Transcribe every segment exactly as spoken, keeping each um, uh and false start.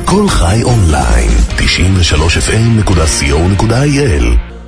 כל חי אונליין, תשעים ושלוש אף אם נקודה סי או נקודה איי אל.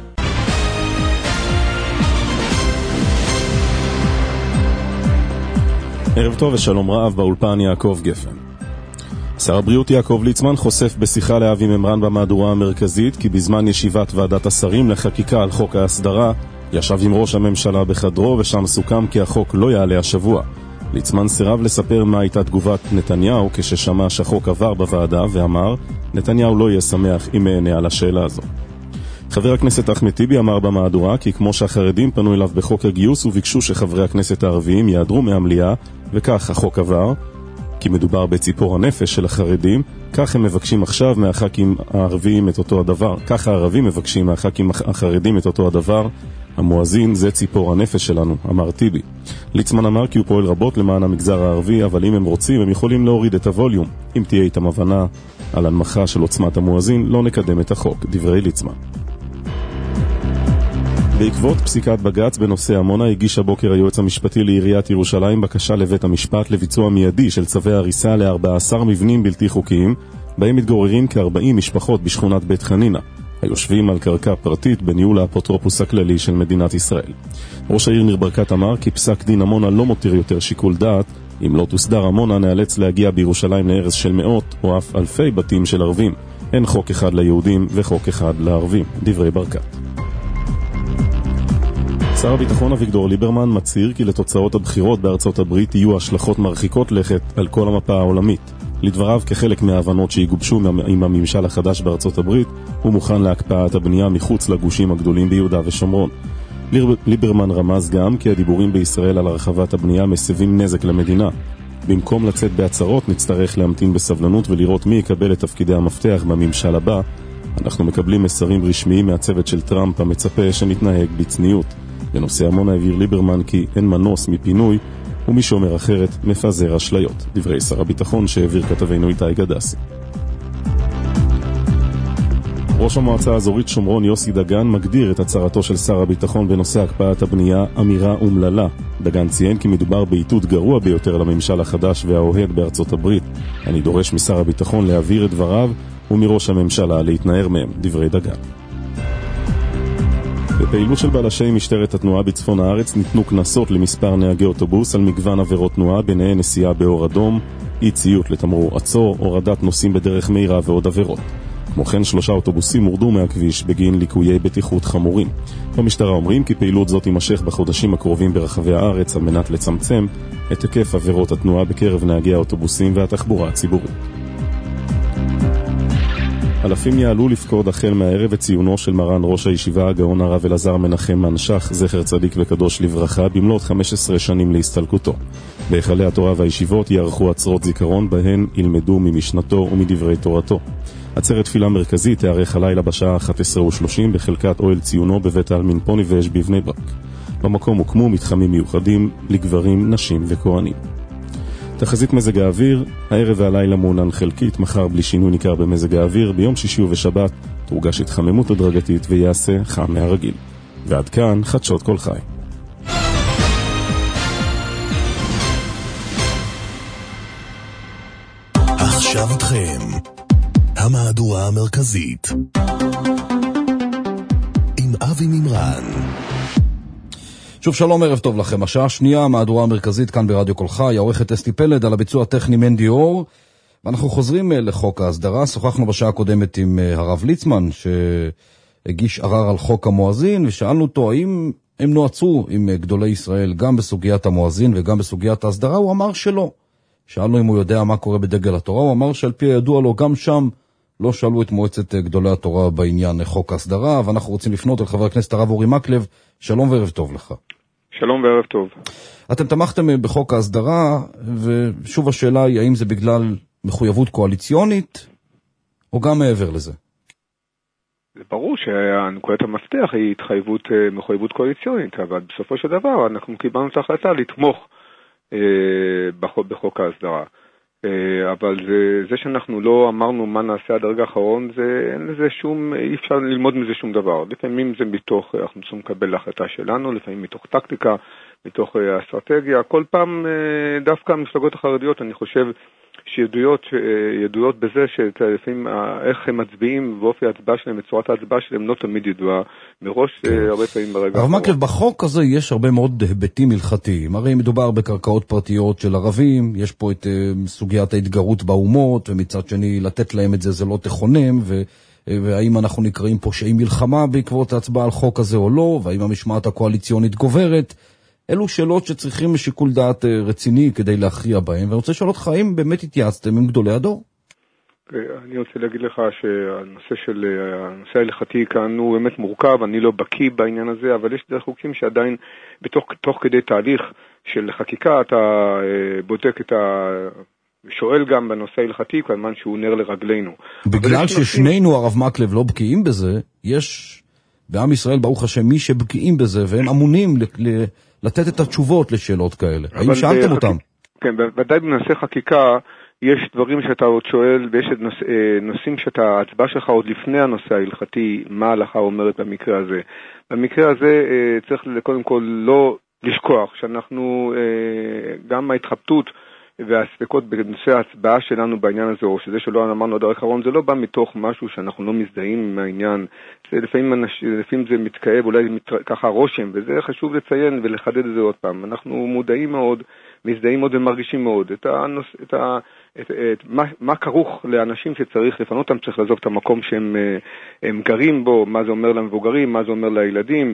ערב טוב ושלום רב, באולפן יעקב גפן. שר הבריאות יעקב ליצמן חושף בשיחה לאבי ממרן במהדורה המרכזית כי בזמן ישיבת ועדת השרים לחקיקה על חוק ההסדרה ישב עם ראש הממשלה בחדרו ושם סוכם כי החוק לא יעלה השבוע. ליצמן סירב לספר מה הייתה תגובת נתניהו כששמע שהחוק עבר בוועדה ואמר נתניהו לא יהיה שמח אם יענה על השאלה הזו. חבר הכנסת אחמד טיבי אמר במהדורה כי כמו שהחרדים פנו אליו בחוק הגיוס וביקשו שחברי הכנסת הערביים יעדרו מהמליאה וכך החוק עבר כי מדובר בציפור הנפש של החרדים, כך הם מבקשים עכשיו מהח"כים הערביים את אותו הדבר, כך הערבים מבקשים מהח"כים החרדים את אותו הדבר. המואזין זה ציפור הנפש שלנו, אמר טיבי. ליצמן אמר כי הוא פועל רבות למען המגזר הערבי, אבל אם הם רוצים הם יכולים להוריד את הווליום. אם תהיה איתם הבנה על הנמכה של עוצמת המואזין, לא נקדם את החוק, דברי ליצמן. בעקבות פסיקת בג"ץ בנושא עמונה הגיש הבוקר היועץ המשפטי לעיריית ירושלים בקשה לבית המשפט לביצוע מיידי של צווי הריסה ל-ארבעה עשר מבנים בלתי חוקיים, בהם מתגוררים כ-ארבעים משפחות בשכונת בית חנינה, היושבים על קרקע פרטית בניהול האפוטרופוס הכללי של מדינת ישראל. ראש העיר ניר ברקת אמר כי פסק דין עמונה לא מותיר יותר שיקול דעת, אם לא תוסדר עמונה נאלץ להגיע בירושלים להרס של מאות או אף אלפי בתים של ערבים. אין חוק אחד ליהודים וחוק אחד לערבים, דברי ברקת. שר הביטחון אביגדור ליברמן מצהיר כי לתוצאות הבחירות בארצות הברית יהיו השלכות מרחיקות לכת על כל המפה העולמית. לדבריו, כחלק מההבנות שיגובשו עם הממשל החדש בארצות הברית, הוא מוכן להקפאת הבנייה מחוץ לגושים הגדולים ביהודה ושומרון. ליברמן רמז גם כי הדיבורים בישראל על הרחבת הבנייה מסבים נזק למדינה. במקום לצאת בהצהרות נצטרך להמתין בסבלנות ולראות מי יקבל את תפקידי המפתח בממשל הבא. אנחנו מקבלים מסרים רשמיים מהצוות של טראמפ המצפה שנתנהג בצניעות. בנושא עמונה הבהיר ליברמן כי אין מנוס מפינוי, ומי שאומר אחרת מפזר אשליות. דברי שר הביטחון שהעביר כתבנו איתי גדסי. ראש המועצה האזורית שומרון יוסי דגן מגדיר את הצהרתו של שר הביטחון בנושא הקפאת הבנייה אמירה אומללה. דגן ציין כי מדובר באיתות גרוע ביותר לממשל החדש והאוהד בארצות הברית. אני דורש משר הביטחון להעביר את דבריו ומראש הממשלה להתנער מהם, דברי דגן. בפעילות של בלשי משטרת התנועה בצפון הארץ ניתנו כנסות למספר נהגי אוטובוס על מגוון עבירות תנועה, ביניהן נסיעה באור אדום, אי ציות לתמרור עצור, הורדת נוסעים בדרך מהירה ועוד עבירות. כמו כן שלושה אוטובוסים הורדו מהכביש בגין ליקויי בטיחות חמורים. במשטרה אומרים כי פעילות זאת תימשך בחודשים הקרובים ברחבי הארץ על מנת לצמצם את היקף עבירות התנועה בקרב נהגי האוטובוסים והתחבורה הציבורית. אלפים יעלו לפקוד החל מהערב את ציונו של מרן ראש הישיבה הגאון הרב אלעזר מנחם מנשך, זכר צדיק וקדוש לברכה, במלאת חמש עשרה שנים להסתלקותו. בהיכלי התורה והישיבות יערכו עצרות זיכרון בהן ילמדו ממשנתו ומדברי תורתו. עצרת תפילה מרכזית תארך הלילה בשעה אחת עשרה ושלושים בחלקת אוהל ציונו בבית העלמין פוניבז' בבני ברק. במקום הוקמו מתחמים מיוחדים לגברים, נשים וכהנים. תחזית מזג האוויר, הערב והלילה מעונן חלקית, מחר בלי שינוי ניכר במזג האוויר, ביום שישי ובשבת תורגש התחממות הדרגתית ויעשה חם מהרגיל. ועד כאן חדשות כל חי. עכשיו איתכם המהדורה המרכזית עם אבי ממרן. שוב שלום, ערב טוב לכם. השעה השנייה, המהדורה המרכזית כאן ברדיו כל חי, העורכת אסתי פלד, על הביצוע הטכני מנדי אור, ואנחנו חוזרים לחוק ההסדרה. שוחחנו בשעה הקודמת עם הרב ליצמן שהגיש ערר על חוק המואזין, ושאלנו אותו האם הם נועצו עם גדולי ישראל גם בסוגיית המואזין וגם בסוגיית ההסדרה. הוא אמר שלא. שאלנו אם הוא יודע מה קורה בדגל התורה, הוא אמר שעל פי הידוע לו גם שם לא שאלו את מועצת גדולי התורה בעניין חוק ההסדרה. ואנחנו רוצים לפנות אל חבר הכנסת הרב אורי מקלב. שלום וערב טוב לך. שלום וערב טוב. אתם תמכתם בחוק ההסדרה, ושוב השאלה היא האם זה בגלל מחויבות קואליציונית או גם מעבר לזה? זה ברור שהנקודת המפתח היא התחייבות, מחויבות קואליציונית, אבל בסופו של דבר אנחנו קיבלנו את ההחלטה לתמוך בחוק, בחוק ההסדרה. אבל זה, זה שאנחנו לא אמרנו מה נעשה עד הרגע האחרון, זה, אין לזה שום, אי אפשר ללמוד מזה שום דבר. לפעמים זה מתוך, אנחנו צריכים לקבל להחלטה שלנו, לפעמים מתוך טקטיקה, מתוך אסטרטגיה. כל פעם דווקא המפלגות החרדיות, אני חושב, שידויות, ידויות בזה שלפעמים איך הם מצביעים ואופי ההצבעה שלהם, בצורת ההצבעה שלהם לא תמיד ידועה מראש, הרבה פעמים ברגע. הרב מקלב, בחוק הזה יש הרבה מאוד היבטים הלכתיים. הרי מדובר בקרקעות פרטיות של ערבים, יש פה את סוגיית ההתגרות באומות, ומצד שני לתת להם את זה זה לא תכונם, ו... והאם אנחנו נקראים פושעי מלחמה בעקבות ההצבעה על חוק הזה או לא, והאם המשמעת הקואליציונית גוברת. אלו שאלות שצריכים שיקול דעת רציני כדי להכריע בהם, ואני רוצה לשאול אותך, האם באמת התייעצתם עם גדולי הדור? אני רוצה להגיד לך שהנושא של, הנושא ההלכתי כאן הוא באמת מורכב, אני לא בקיא בעניין הזה, אבל יש דרך חוקים שעדיין בתוך, תוך כדי תהליך של חקיקה אתה בודק את ה... שואל גם בנושא ההלכתי, כמובן שהוא נר לרגלינו. בגלל ששנינו, הרב מקלב, לא בקיאים בזה, יש בעם ישראל, ברוך השם, מי שבקיאים בזה, והם אמונים ל- לתת את התשובות לשאלות כאלה. האם שאלתם אותם? כן, ודאי בנושא חקיקה, יש דברים שאתה עוד שואל, ויש נוש... נושאים שאתה, ההצבעה שלך עוד לפני הנושא ההלכתי, מה ההלכה אומרת במקרה הזה. במקרה הזה צריך קודם כל לא לשכוח, שאנחנו, גם ההתחבטות, והספקות בנושא ההצבעה שלנו בעניין הזה, או שזה שלא אמרנו עד האחרון, זה לא בא מתוך משהו שאנחנו לא מזדהים עם העניין. זה לפעמים, לפעמים זה מתכאב, אולי ככה רושם, וזה חשוב לציין ולחדד את זה עוד פעם. אנחנו מודעים מאוד, מזדהים מאוד ומרגישים מאוד את הנוס, את ה, את, את, מה, מה כרוך לאנשים שצריך לפנות אותם, צריך לעזוב את המקום שהם הם גרים בו, מה זה אומר למבוגרים, מה זה אומר לילדים,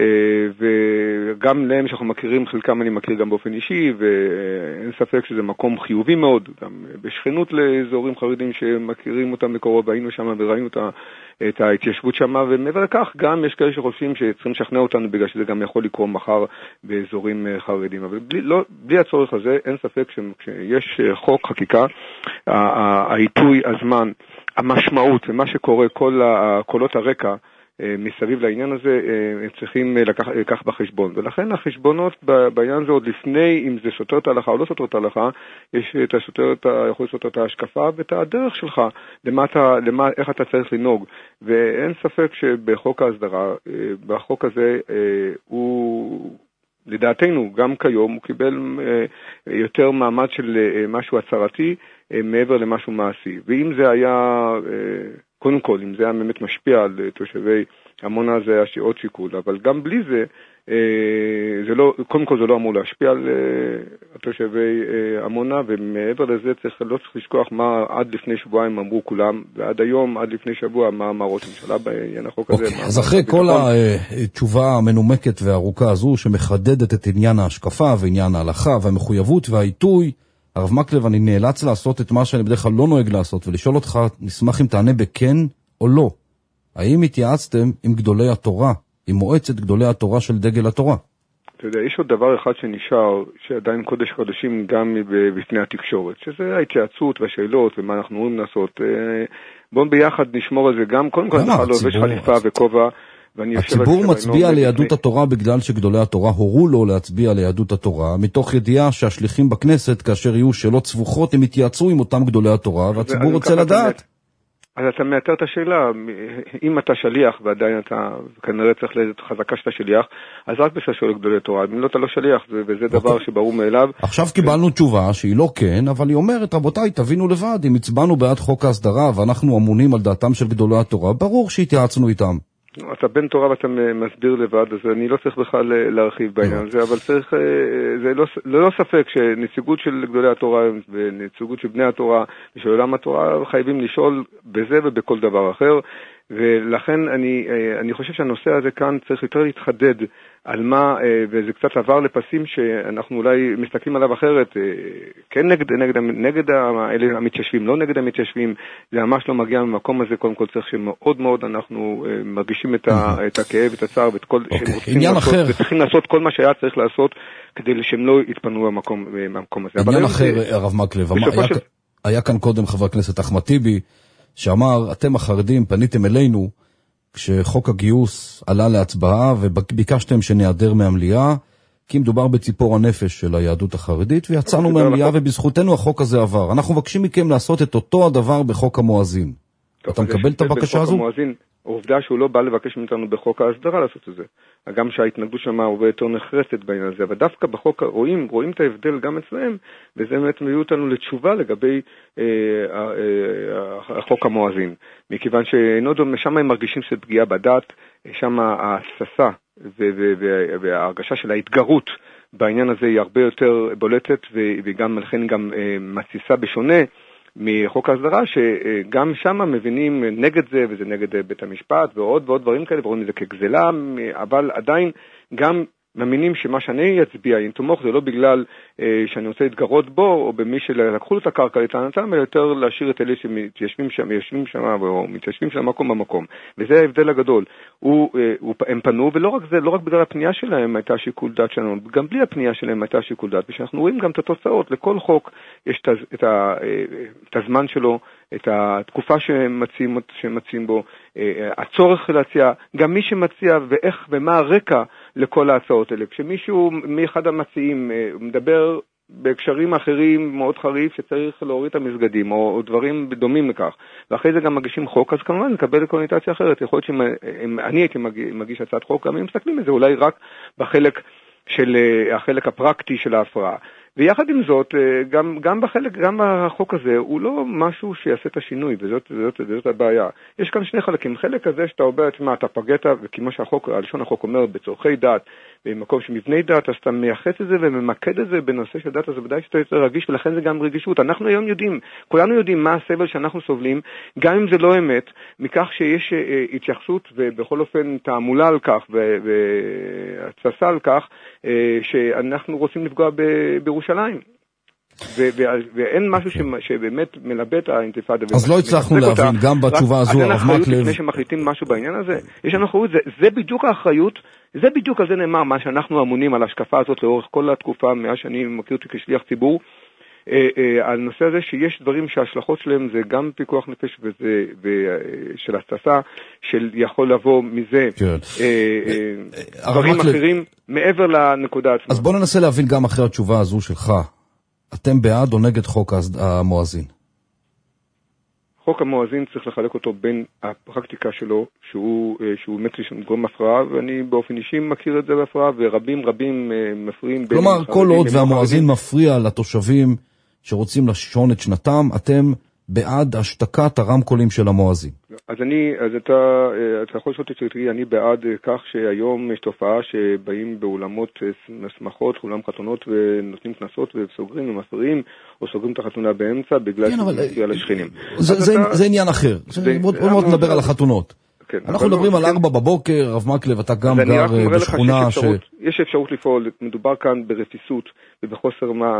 וגם להם שאנחנו מכירים, חלקם אני מכיר גם באופן אישי, ואין ספק שזה מקום חיובי מאוד, גם בשכנות לאזורים חרדים שמכירים אותם מקרוב, היינו שם וראינו את, את ההתיישבות שם, ומעבר לכך גם יש כאלה שחושבים שצריכים לשכנע אותנו, בגלל שזה גם יכול לקרוא מחר באזורים חרדים, אבל בלי, לא, בלי הצורך הזה, אין ספק שיש חוק, חקיקה, העיתוי, הזמן, המשמעות ומה שקורה, כל קולות הרקע מסביב לעניין הזה, צריכים לקח, לקח בחשבון. ולכן החשבונות בעניין הזה עוד לפני, אם זה סותר את ההלכה או לא סותר את ההלכה, יש את הסותר, יכול לסותר את ההשקפה ואת הדרך שלך, למה אתה, למה, איך אתה צריך לנהוג. ואין ספק שבחוק ההסדרה, בחוק הזה, הוא... לדעתנו, גם כיום הוא קיבל יותר מעמד של משהו הצהרתי מעבר למשהו מעשי. ואם זה היה, קודם כל, אם זה היה באמת משפיע על תושבי עמונה, זה היה עוד שיקול. אבל גם בלי זה, זה לא, קודם כל זה לא אמור להשפיע על תושבי עמונה, ומעבר לזה צריך, לא צריך לשכוח מה עד לפני שבועיים אמרו כולם, ועד היום, עד לפני שבוע, מה אמר ראש הממשלה בעניין החוק הזה. אוקיי, אז אחרי כל התשובה המנומקת והארוכה הזו, שמחדדת את עניין ההשקפה ועניין ההלכה והמחויבות והעיתוי, הרב מקלב, אני נאלץ לעשות את מה שאני בדרך כלל לא נוהג לעשות, ולשאול אותך, נשמח אם תענה בכן או לא. האם התייעצתם עם גדולי התורה, עם מועצת גדולי התורה של דגל התורה? אתה יודע, יש עוד דבר אחד שנשאר, שעדיין קודש קודשים גם בפני התקשורת, שזה ההתייעצות והשאלות ומה אנחנו אומרים לעשות. בואו ביחד נשמור על זה גם, קודם כל נוכל לובש חליפה וכובע. הציבור מצביע ליהדות התורה בגלל שגדולי התורה הורו לו להצביע ליהדות התורה, מתוך ידיעה שהשליחים בכנסת, כאשר יהיו שאלות סבוכות, הם יתייעצו עם אותם גדולי התורה, והציבור רוצה לדעת. אז אתה מאתר את השאלה, אם אתה שליח ועדיין אתה כנראה צריך לחזקה שאתה שליח, אז רק בשביל שואל גדולי תורה, אם לא אתה לא שליח, וזה דבר שברור מאליו. עכשיו קיבלנו תשובה שהיא לא כן, אבל היא אומרת, רבותיי, תבינו לבד, אם הצבענו בעד חוק ההסדרה ואנחנו אמונים על דעתם של גדולי התורה, ברור שהתייעצנו איתם. אתה בן תורה ואתה מסביר לבד, אז אני לא צריך בכלל להרחיב בעניין הזה, אבל צריך, זה לא, לא ספק שנציגות של גדולי התורה ונציגות של בני התורה ושל עולם התורה חייבים לשאול בזה ובכל דבר אחר, ולכן אני, אני חושב שהנושא הזה כאן צריך יותר להתחדד על מה, וזה קצת עבר לפסים שאנחנו אולי מסתכלים עליו אחרת, כן נגד, נגד, נגד המתיישבים, לא נגד המתיישבים, זה ממש לא מגיע ממקום הזה, קודם כל צריך שמאוד מאוד אנחנו מרגישים את, ה, את הכאב, את הצער, ואת כל, okay. שהם רוצים לעשות, וצריכים לעשות כל מה שהיה צריך לעשות, כדי שהם לא יתפנו במקום, במקום הזה. עניין אחר, הרב מקלב, היה, של... היה כאן קודם חבר הכנסת אחמד טיבי, שאמר, אתם החרדים פניתם אלינו, כשחוק הגיוס עלה להצבעה וביקשתם שנעדר מהמליאה, כי מדובר בציפור הנפש של היהדות החרדית, ויצאנו מהמליאה ובזכותנו החוק הזה עבר. אנחנו מבקשים מכם לעשות את אותו הדבר בחוק המואזין. אתה מקבל את הבקשה הזו? העובדה שהוא לא בא לבקש מאיתנו בחוק ההסדרה לעשות את זה. גם שההתנגדות שם הרבה יותר נחרצת בעניין הזה, אבל דווקא בחוק רואים, רואים את ההבדל גם אצלם, וזה באמת מביא אותנו לתשובה לגבי אה, אה, אה, החוק המואזין. מכיוון ששם הם מרגישים שזה פגיעה בדת, שם ההססה וההרגשה של ההתגרות בעניין הזה היא הרבה יותר בולטת, וגם לכן גם אה, מציסה בשונה, מחוק ההסדרה, שגם שם מבינים נגד זה, וזה נגד בית המשפט, ועוד ועוד דברים כאלה, ורואים את זה כגזלה, אבל עדיין גם מאמינים שמה שאני אצביע, אם תומוך, זה לא בגלל אה, שאני רוצה להתגרות בו, או במי שלקחו את הקרקע לטענתם, אלא יותר להשאיר את אלה שמתיישבים שם, יושבים שם, או מתיישבים שם מקום במקום. וזה ההבדל הגדול. הוא, אה, הוא, הם פנו, ולא רק זה, לא רק בגלל הפנייה שלהם הייתה שיקול דעת שלנו, גם בלי הפנייה שלהם הייתה שיקול דעת, ושאנחנו רואים גם את התוצאות. לכל חוק יש את, את, ה, את הזמן שלו, את התקופה שמציעים, שמציעים בו, הצורך להציע, גם מי שמציע ואיך ומה הרקע לכל ההצעות האלה. כשמישהו מאחד המציעים מדבר בהקשרים אחרים מאוד חריף שצריך להוריד את המסגדים או, או דברים דומים לכך, ואחרי זה גם מגישים חוק, אז כמובן נקבל קונוטציה אחרת. יכול להיות שאם אני הייתי מגיש, מגיש הצעת חוק, גם אם מסתכלים את זה אולי רק בחלק של החלק הפרקטי של ההפרעה. ויחד עם זאת, גם, גם בחלק, גם החוק הזה, הוא לא משהו שיעשה את השינוי, וזאת, וזאת, וזאת הבעיה. יש כאן שני חלקים. חלק הזה שאתה אומר, מה, אתה פגעת, וכמו שהחוק, הלשון החוק אומר, בצורכי דת, במקום שמבני דת, אז אתה מייחס את זה וממקד את זה בנושא של דת, אז ודאי שאתה יותר רגיש, ולכן זה גם רגישות. אנחנו היום יודעים, כולנו יודעים מה הסבל שאנחנו סובלים, גם אם זה לא אמת, מכך שיש התייחסות, ובכל אופן תעמולה על כך, והצסה על כך, שאנחנו רוצים לפגוע בירושלים. ואין משהו שבאמת מלבא את האינתיפאדה. אז לא הצלחנו להבין, גם בתשובה הזו, הרב מקלב. לפני שמחליטים משהו בעניין הזה, יש לנו אחריות, זה בדיוק האחריות, זה בדיוק על זה נאמר, מה שאנחנו אמונים על ההשקפה הזאת לאורך כל התקופה, מאז שאני מכיר אותי כשליח ציבור, על נושא הזה שיש דברים שההשלכות שלהם זה גם פיקוח נפש ושל הססה, של יכול לבוא מזה דברים אחרים מעבר לנקודה עצמה. אז בוא ננסה להבין גם אחרי התשובה הזו שלך, אתם בעד או נגד חוק המואזין? חוק המואזין צריך לחלק אותו בין הפרקטיקה שלו, שהוא, שהוא באמת גורם הפרעה, ואני באופן אישי מכיר את זה בהפרעה, ורבים רבים מפריעים. כלומר, כל עוד והמואזין מפריע לתושבים שרוצים לשון את שנתם, אתם בעד השתקת הרמקולים של המואזין. אז אני, אז אתה, אתה יכול לשאול אותי, אני בעד כך שהיום יש תופעה שבאים באולמות שמחות, אולם חתונות ונותנים כנסות וסוגרים ומפריעים, או סוגרים את החתונה באמצע בגלל שזה מפריע לשכנים. זה עניין אחר. בוא מאוד נדבר על החתונות. אנחנו מדברים על ארבע בבוקר, רב מקלב, אתה גם גר בשכונה ש... יש אפשרות לפעול, מדובר כאן ברפיסות ובחוסר מעש,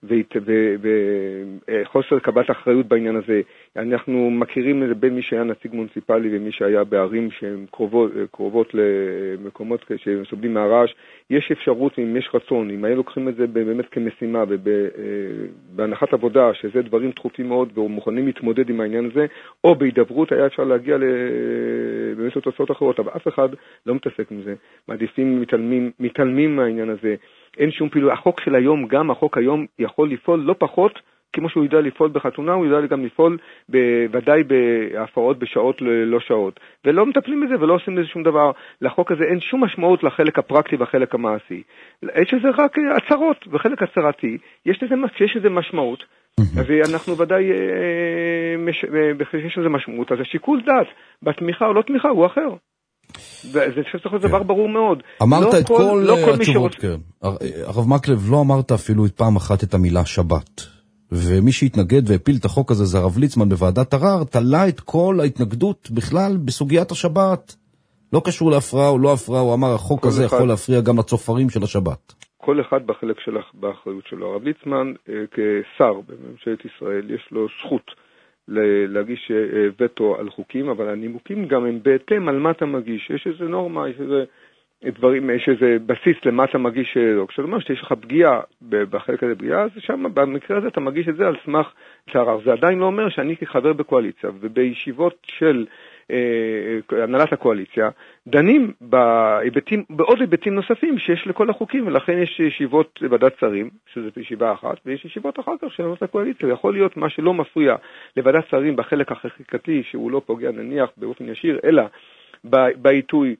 וחוסר קבלת אחריות בעניין הזה. אנחנו מכירים את זה בין מי שהיה נציג מוניציפלי ומי שהיה בערים שהן קרובות, קרובות למקומות שסובלים מהרעש. יש אפשרות, אם יש רצון, אם היו לוקחים את זה באמת כמשימה ובהנחת עבודה, שזה דברים דחופים מאוד ומוכנים להתמודד עם העניין הזה, או בהידברות היה אפשר להגיע באמת לתוצאות אחרות, אבל אף אחד לא מתעסק עם זה. מעדיפים, מתעלמים, מתעלמים מהעניין הזה. אין שום פעילות. החוק של היום, גם החוק היום יכול לפעול לא פחות, כמו שהוא יודע לפעול בחתונה, הוא יודע גם לפעול בוודאי בהפרות בשעות לא שעות. ולא מטפלים בזה ולא עושים בזה שום דבר. לחוק הזה אין שום משמעות לחלק הפרקטי והחלק המעשי. יש לזה רק הצהרות, וחלק הצהרתי, יש לזה, יש לזה משמעות. ואנחנו ודאי, יש לזה משמעות. אז השיקול דעת, בתמיכה או לא תמיכה, הוא אחר. זה צריך להיות דבר ברור מאוד. אמרת את כל התשובות, כן. הרב מקלב, לא אמרת אפילו את פעם אחת את המילה שבת. ומי שהתנגד והפיל את החוק הזה זה הרב ליצמן בוועדת ערר, תלה את כל ההתנגדות בכלל בסוגיית השבת. לא קשור להפרעה או לא הפרעה, הוא אמר החוק הזה יכול להפריע גם לצופרים של השבת. כל אחד בחלק שלך באחריות שלו. הרב ליצמן כשר בממשלת ישראל יש לו זכות להגיש וטו על חוקים, אבל הנימוקים גם הם בהתאם על מה אתה מגיש. יש איזו נורמה, יש איזו דברים, יש איזה בסיס למה אתה מגיש, כשאתה אומר שיש לך פגיעה, בחלק הזה פגיעה, אז שם, במקרה הזה אתה מגיש את זה על סמך צערר. זה עדיין לא אומר שאני כחבר בקואליציה, ובישיבות של אה, הנהלת הקואליציה, דנים בהיבטים, בעוד היבטים נוספים שיש לכל החוקים, ולכן יש ישיבות ועדת שרים, שזאת ישיבה אחת, ויש ישיבות אחר כך של הנהלת הקואליציה. יכול להיות מה שלא מפריע לוועדת שרים בחלק החקיקתי, שהוא לא פוגע נניח באופן ישיר, אלא בעיתוי,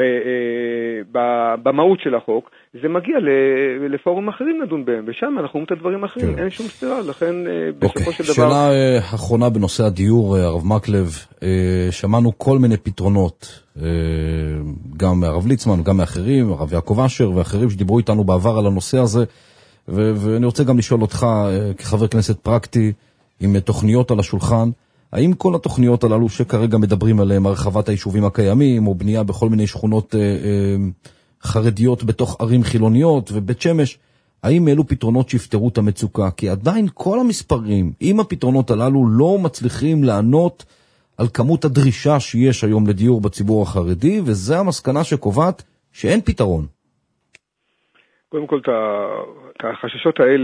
במהות של החוק, זה מגיע לפורום אחרים לדון בהם, ושם אנחנו אומרים את הדברים האחרים, אין שום סתירה, לכן בסופו של דבר... שאלה אחרונה בנושא הדיור, הרב מקלב, שמענו כל מיני פתרונות, גם מהרב ליצמן, גם מאחרים, הרב יעקב אשר ואחרים שדיברו איתנו בעבר על הנושא הזה, ואני רוצה גם לשאול אותך, כחבר כנסת פרקטי, עם תוכניות על השולחן, האם כל התוכניות הללו שכרגע מדברים עליהן, הרחבת היישובים הקיימים, או בנייה בכל מיני שכונות אה, אה, חרדיות בתוך ערים חילוניות ובית שמש, האם אלו פתרונות שיפתרו את המצוקה? כי עדיין כל המספרים, אם הפתרונות הללו לא מצליחים לענות על כמות הדרישה שיש היום לדיור בציבור החרדי, וזה המסקנה שקובעת שאין פתרון. קודם כל, את החששות האלה,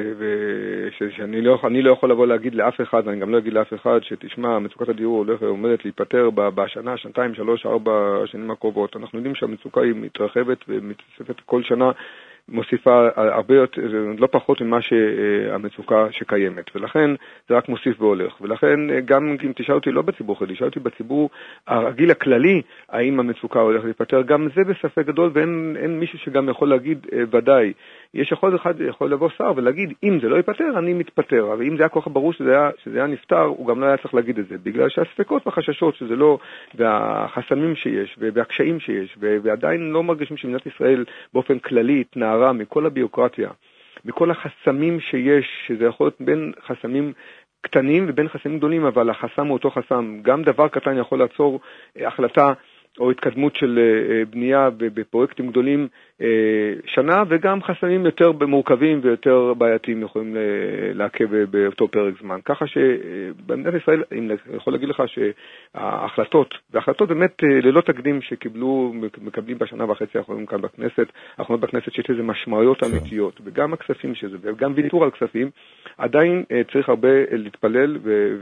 ושאני לא, אני לא יכול לבוא להגיד לאף אחד, ואני גם לא אגיד לאף אחד, שתשמע, מצוקת הדיור הולכת עומדת להיפטר בשנה, שנתיים, שלוש, ארבע שנים הקרובות. אנחנו יודעים שהמצוקה היא מתרחבת ומתוספת כל שנה, מוסיפה הרבה יותר, לא פחות ממה שהמצוקה שקיימת, ולכן זה רק מוסיף והולך, ולכן גם אם תשאל אותי לא בציבור חרדי, תשאל אותי בציבור הרגיל הכללי, האם המצוקה הולכת להיפטר, גם זה בספק גדול, ואין אין מישהו שגם יכול להגיד ודאי. יש יכול אחד יכול לבוא שר ולהגיד, אם זה לא ייפטר, אני מתפטר, אבל אם זה היה כל כך ברור שזה היה, שזה היה נפטר, הוא גם לא היה צריך להגיד את זה, בגלל שהספקות והחששות שזה לא, והחסמים שיש, והקשיים שיש, ועדיין לא מרגישים שמדינת ישראל באופן כללי התנערה מכל הביוקרטיה, מכל החסמים שיש, שזה יכול להיות בין חסמים קטנים ובין חסמים גדולים, אבל החסם הוא אותו חסם. גם דבר קטן יכול לעצור החלטה או התקדמות של בנייה בפרויקטים גדולים שנה, וגם חסמים יותר מורכבים ויותר בעייתיים יכולים לעכב באותו פרק זמן. ככה שבמדינת ישראל, אני יכול להגיד לך שההחלטות, וההחלטות באמת ללא תקדים שקיבלו, מקבלים בשנה וחצי האחרונים כאן בכנסת, האחרונות בכנסת שיש לזה משמעויות אמיתיות, וגם הכספים שזה, וגם ויתור על כספים, עדיין צריך הרבה להתפלל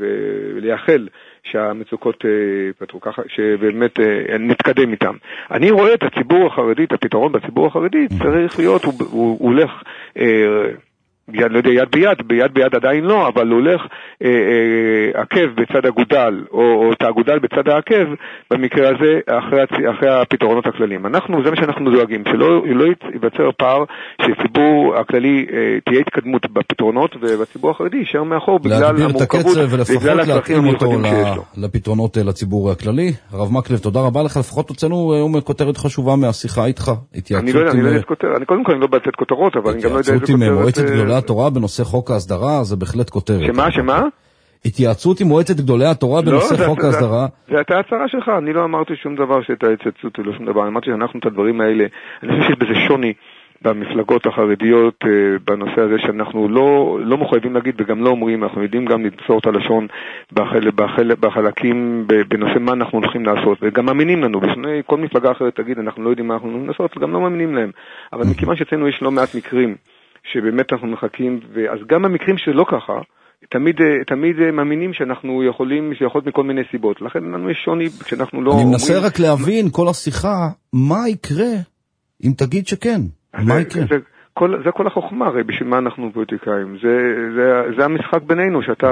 ולייחל שהמצוקות פתרו, ככה שבאמת נתקדם איתם. אני רואה את הציבור החרדי, את הפתרון בציבור החרדי, צריך להיות, הוא, הוא, הוא הולך, אה, יד, לא יודע, יד ביד, ביד ביד עדיין לא, אבל הוא הולך אה, אה, עקב בצד הגודל, או, או את הגודל בצד העקב, במקרה הזה, אחרי, אחרי הפתרונות הכלליים. אנחנו, זה מה שאנחנו דואגים, שלא לא ייווצר פער, שציבור הכללי אה, תהיה התקדמות בפתרונות, ובציבור החרדי יישאר מאחור, בגלל המורכבות, בגלל הצרכים המיוחדים שיש לו. לפתרונות לציבור הכללי. הרב מקלב, תודה רבה לך, לפחות הוצאנו היום כותרת חשובה מהשיחה איתך. אני לא יודע, אני לא יודע כותרת, אני קודם כל אני לא בצאת כותרות, אבל אני גם לא יודע איזה כותרת. מועצת גדולי התורה בנושא חוק ההסדרה, זה בהחלט כותרת. שמה, שמה? התייעצות עם מועצת גדולי התורה בנושא חוק ההסדרה. זה הייתה הצהרה שלך, אני לא אמרתי שום דבר שהייתה התייעצות ולא שום דבר, אני אמרתי שאנחנו את הדברים האלה, אני חושב שיש בזה שוני במפלגות החרדיות בנושא הזה שאנחנו לא, לא מחויבים להגיד וגם לא אומרים, אנחנו יודעים גם לתפור את הלשון בחל, בחל, בחלקים בנושא מה אנחנו הולכים לעשות, וגם מאמינים לנו, בשני כל מפלגה אחרת תגיד, אנחנו לא יודעים מה אנחנו הולכים לעשות, וגם לא מאמינים להם, אבל מכיוון שאצלנו יש לא מעט מקרים שבאמת אנחנו מחכים, ואז גם המקרים שלא ככה, תמיד, תמיד מאמינים שאנחנו יכולים, שיכול מכל מיני סיבות, לכן לנו יש שוני כשאנחנו לא... אני מנסה רק להבין כל השיחה, מה יקרה אם תגיד שכן? מה יקרה? זה, כל, זה כל החוכמה, הרי בשביל מה אנחנו פוליטיקאים, זה, זה, זה המשחק בינינו, שאתה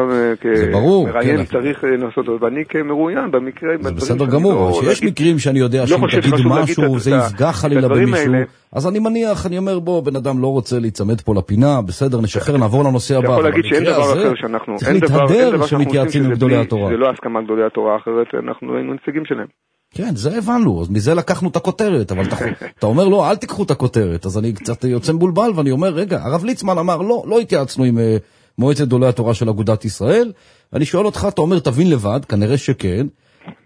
כמראיין כן, צריך לנסות, ואני כמרואיין, במקרה... זה בסדר גמור, לא, שיש להגיד, מקרים שאני יודע לא שאם תגיד משהו, זה יפגע חלילה במישהו, האלה, אז אני מניח, אני אומר בו, בן אדם לא רוצה להיצמד פה לפינה, בסדר, נשחרר, נעבור לנושא הבא, אבל במקרה הזה צריך להתהדר שמתייעצים עם גדולי התורה. זה לא הסכמה גדולי התורה, אחרת אנחנו היינו נציגים שלהם. כן, זה הבנו, אז מזה לקחנו את הכותרת, אבל אתה, אתה אומר לא, אל תיקחו את הכותרת, אז אני קצת יוצא מבולבל, ואני אומר, רגע, הרב ליצמן אמר, לא, לא התייעצנו עם uh, מועצת גדולי התורה של אגודת ישראל, אני שואל אותך, אתה אומר, תבין לבד, כנראה שכן,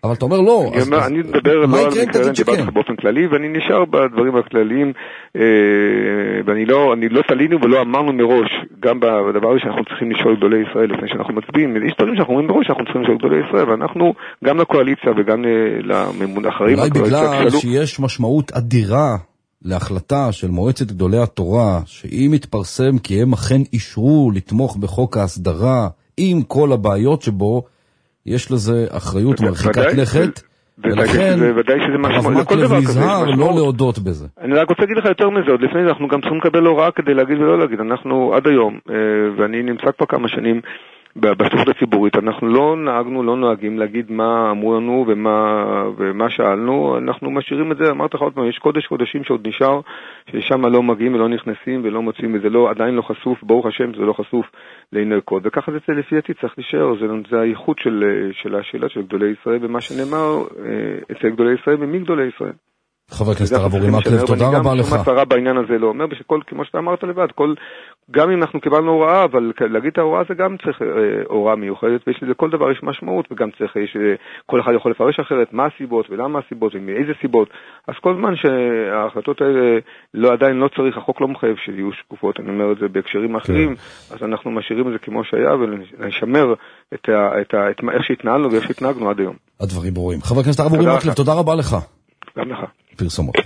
אבל אתה אומר לא. אני, אומר, אני מדבר לא על מקרה, דיברתי באופן כללי, ואני נשאר בדברים הכלליים, ואני לא, אני לא תלינו ולא אמרנו מראש, גם בדבר הזה שאנחנו צריכים לשאול גדולי ישראל לפני שאנחנו מצביעים, יש דברים שאנחנו אומרים מראש שאנחנו צריכים לשאול גדולי ישראל, ואנחנו גם לקואליציה וגם לממון אחרים. אולי בגלל שיש משמעות אדירה להחלטה של מועצת גדולי התורה, שאם יתפרסם כי הם אכן אישרו לתמוך בחוק ההסדרה, עם כל הבעיות שבו, יש לזה אחריות מרחיקת לכת, ולכן הרב מקלב נזהר לא להודות בזה. אני רק רוצה להגיד לך יותר מזה, עוד לפני זה אנחנו גם צריכים לקבל הוראה כדי להגיד ולא להגיד. אנחנו עד היום, ואני נמצא כבר כמה שנים בשליחות הציבורית, אנחנו לא נהגנו, לא נוהגים להגיד מה אמרו לנו ומה, ומה שאלנו, אנחנו משאירים את זה, אמרת לך עוד פעם, יש קודש קודשים שעוד נשאר, ששם לא מגיעים ולא נכנסים ולא מוצאים, וזה לא, עדיין לא חשוף, ברוך השם, זה לא חשוף לעיני קוד, וככה זה לפי דעתי צריך להישאר, זה, זה הייחוד של, של השאלה של גדולי ישראל, ומה שנאמר אצל גדולי ישראל ומי גדולי ישראל. חבר הכנסת הרב אורי מקלב, תודה רבה לך. גם שום בעניין הזה לא אומר, בשכל, כמו שאתה אמרת לבד, כל, גם אם אנחנו קיבלנו הוראה, אבל להגיד את ההוראה זה גם צריך אה, הוראה מיוחדת, ויש לזה כל דבר יש משמעות, וגם צריך, יש, כל אחד יכול לפרש אחרת מה הסיבות ולמה הסיבות ומאיזה סיבות, אז כל זמן שההחלטות האלה לא, עדיין לא צריך, החוק לא מחייב שיהיו שקופות, אני אומר את זה בהקשרים אחרים, אז אנחנו משאירים את זה כמו שהיה, ונשמר את, ה, את, ה, את איך שהתנהלנו ואיך שהתנהגנו עד היום. הדברים ברורים. חבר הכנסת הרב אורי מקלב, תודה רבה לך. גם לך. פרסומות.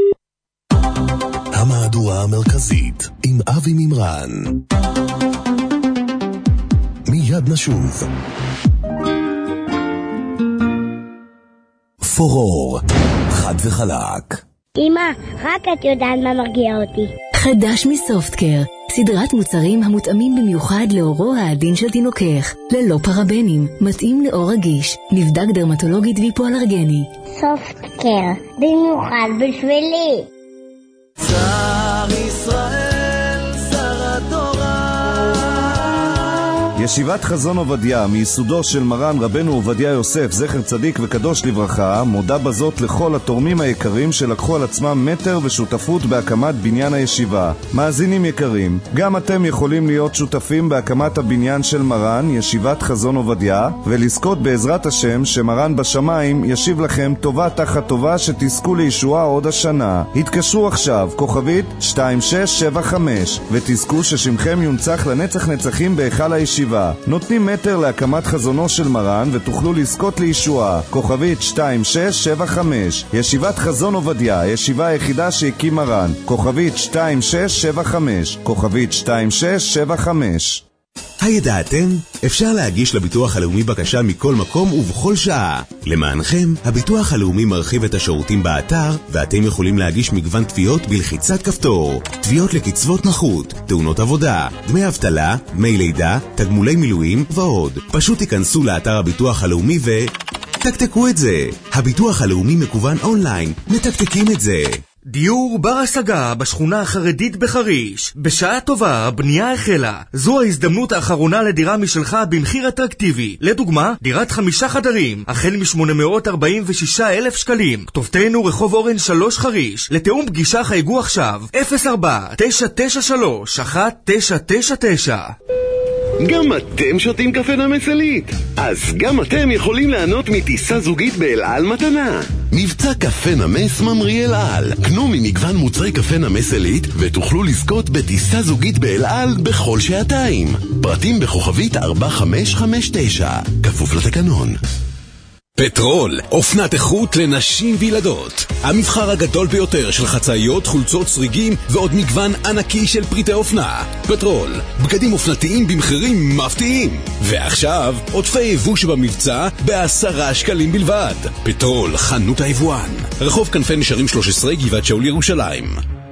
המהדורה המרכזית עם אבי מימרן. מיד נשוב. פורור, חד וחלק. אמא, רק את יודעת מה מרגיע אותי. חדש מסופטקר, סדרת מוצרים המותאמים במיוחד לאורו העדין של תינוקך, ללא פרבנים, מתאים לאור רגיש, נבדק דרמטולוגית והיפואלרגני. סופטקר, במיוחד בשבילי. שר ישראל, שר התורה. ישיבת חזון עובדיה, מיסודו של מרן רבנו עובדיה יוסף, זכר צדיק וקדוש לברכה, מודה בזאת לכל התורמים היקרים שלקחו על עצמם מטר ושותפות בהקמת בניין הישיבה. מאזינים יקרים, גם אתם יכולים להיות שותפים בהקמת הבניין של מרן, ישיבת חזון עובדיה, ולזכות בעזרת השם שמרן בשמיים ישיב לכם טובה תחת טובה שתזכו לישועה עוד השנה. התקשרו עכשיו, כוכבית שתיים שש שבע חמש, ותזכו ששמכם יונצח לנצח נצחים בהיכל הישיבה. נותנים מטר להקמת חזונו של מרן ותוכלו לזכות לישועה. כוכבית שתיים שש שבע חמש, ישיבת חזון עובדיה, ישיבה היחידה שהקים מרן. כוכבית שתיים שש שבע חמש, כוכבית שתיים שש שבע חמש. הידעתם? אפשר להגיש לביטוח הלאומי בקשה מכל מקום ובכל שעה. למענכם, הביטוח הלאומי מרחיב את השירותים באתר, ואתם יכולים להגיש מגוון תביעות בלחיצת כפתור. תביעות לקצבות נכות, תאונות עבודה, דמי אבטלה, דמי לידה, תגמולי מילואים ועוד. פשוט תיכנסו לאתר הביטוח הלאומי ו... תקתקו את זה. הביטוח הלאומי מקוון אונליין. מתקתקים את זה. דיור בר השגה בשכונה החרדית בחריש. בשעה טובה, הבנייה החלה. זו ההזדמנות האחרונה לדירה משלך במחיר אטרקטיבי. לדוגמה, דירת חמישה חדרים, החל מ-שמונה מאות ארבעים ושישה אלף שקלים. כתובתנו רחוב אורן שלוש חריש. לתאום פגישה חייגו עכשיו אפס ארבע תשע תשע שלוש אחת תשע תשע תשע. גם אתם שותים קפה נמס עילית? אז גם אתם יכולים ליהנות מטיסה זוגית באל על מתנה. מבצע קפה נמס ממריא אל על. קנו ממגוון מוצרי קפה נמס עילית ותוכלו לזכות בטיסה זוגית באל על בכל שעתיים. פרטים בכוכבית ארבע חמש חמש תשע. כפוף לתקנון. פטרול, אופנת איכות לנשים וילדות. המבחר הגדול ביותר של חצאיות, חולצות, סריגים ועוד מגוון ענקי של פריטי אופנה. פטרול, בגדים אופנתיים במחירים מפתיעים. ועכשיו, עודפי יבוא שבמבצע בעשרה שקלים בלבד. פטרול, חנות היבואן. רחוב כנפי נשרים שלוש עשרה, גבעת שאול ירושלים.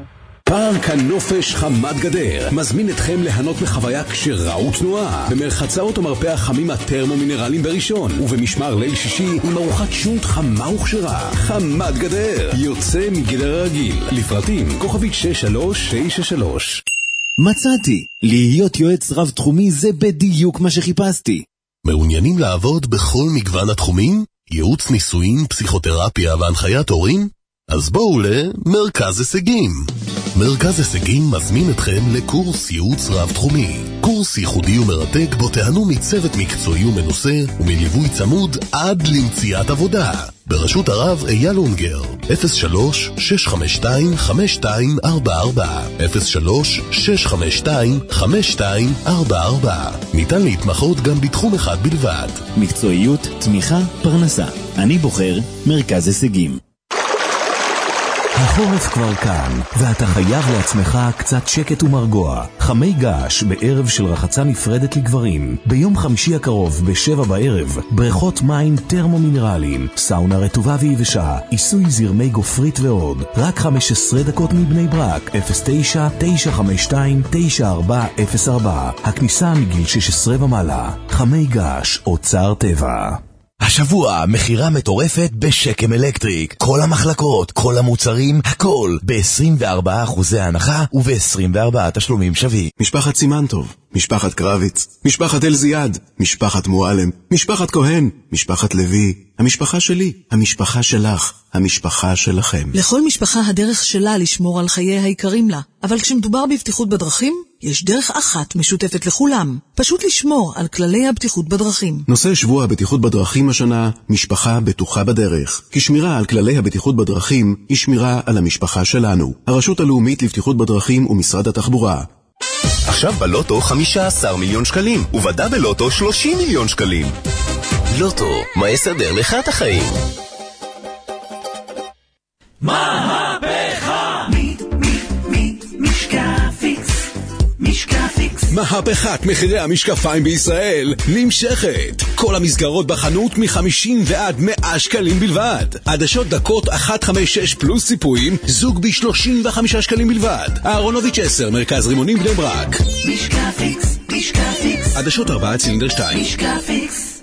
פארק הנופש חמת גדר מזמין אתכם ליהנות מחוויה כשרה ותנועה במרחצאות ומרפא החמים הטרמו-מינרליים בראשון ובמשמר ליל שישי עם ארוחת שונט חמה וכשרה. חמת גדר יוצא מגדר הרגיל. לפרטים כוכבית שש שלוש תשע שלוש. מצאתי, להיות יועץ רב תחומי זה בדיוק מה שחיפשתי. מעוניינים לעבוד בכל מגוון התחומים? ייעוץ ניסויים, פסיכותרפיה והנחיית הורים? אז בואו למרכז הישגים. מרכז הישגים מזמין אתכם לקורס ייעוץ רב-תחומי. קורס ייחודי ומרתק בו תהנו מצוות מקצועי ומנוסה ומליווי צמוד עד למציאת עבודה. בראשות הרב אייל אונגר, אפס שלוש שש חמש שתיים חמש שתיים ארבע ארבע, אפס שלוש שש חמש שתיים חמש שתיים ארבע ארבע. ניתן להתמחות גם בתחום אחד בלבד. מקצועיות, תמיכה, פרנסה. אני בוחר מרכז הישגים. החורף כבר כאן, ואתה חייב לעצמך קצת שקט ומרגוע. חמי געש בערב של רחצה נפרדת לגברים. ביום חמישי הקרוב בשבע בערב, בריכות מים טרמו-מינרליים, סאונה רטובה ויבשה, עיסוי זרמי גופרית ועוד. רק חמש עשרה דקות מבני ברק, אפס תשע תשע חמש שתיים תשע ארבע אפס ארבע. הכניסה מגיל שש עשרה ומעלה. חמי געש, אוצר טבע. השבוע מחירה מטורפת בשקם אלקטריק. כל המחלקות, כל המוצרים, הכל ב-עשרים וארבעה אחוזי הנחה וב-עשרים וארבעה תשלומים שווים. משפחת סימנטוב, משפחת קרביץ, משפחת אלזיאד, משפחת מועלם, משפחת כהן, משפחת לוי, המשפחה שלי, המשפחה שלך, המשפחה שלכם. לכל משפחה הדרך שלה לשמור על חיי היקרים לה, אבל כשמדובר בבטיחות בדרכים, יש דרך אחת משותפת לכולם, פשוט לשמור על כללי הבטיחות בדרכים. נושא שבוע הבטיחות בדרכים השנה, משפחה בטוחה בדרך. כי שמירה על כללי הבטיחות בדרכים היא שמירה על המשפחה שלנו. הרשות הלאומית לבטיחות בדרכים ומשרד התחבורה. עכשיו בלוטו חמישה עשר מיליון שקלים, ובדה בלוטו שלושים מיליון שקלים. לוטו, מה יסדר לך את החיים? מהפכה! מי, מי, מי, משקפיקס, משקפיקס. מהפכת מחירי המשקפיים בישראל נמשכת. כל המסגרות בחנות מ-חמישים ועד מאה שקלים בלבד. עדשות דקות אחת חמש שש פלוס סיפויים, זוג ב-שלושים וחמישה שקלים בלבד. אהרונוביץ' עשר, מרכז רימונים בני ברק. משקפיקס, משקפיקס. עדשות ארבעה צילינדר שתיים. משקפיקס.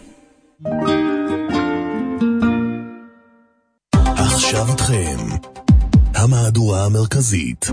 עכשיו אתכם, המהדורה המרכזית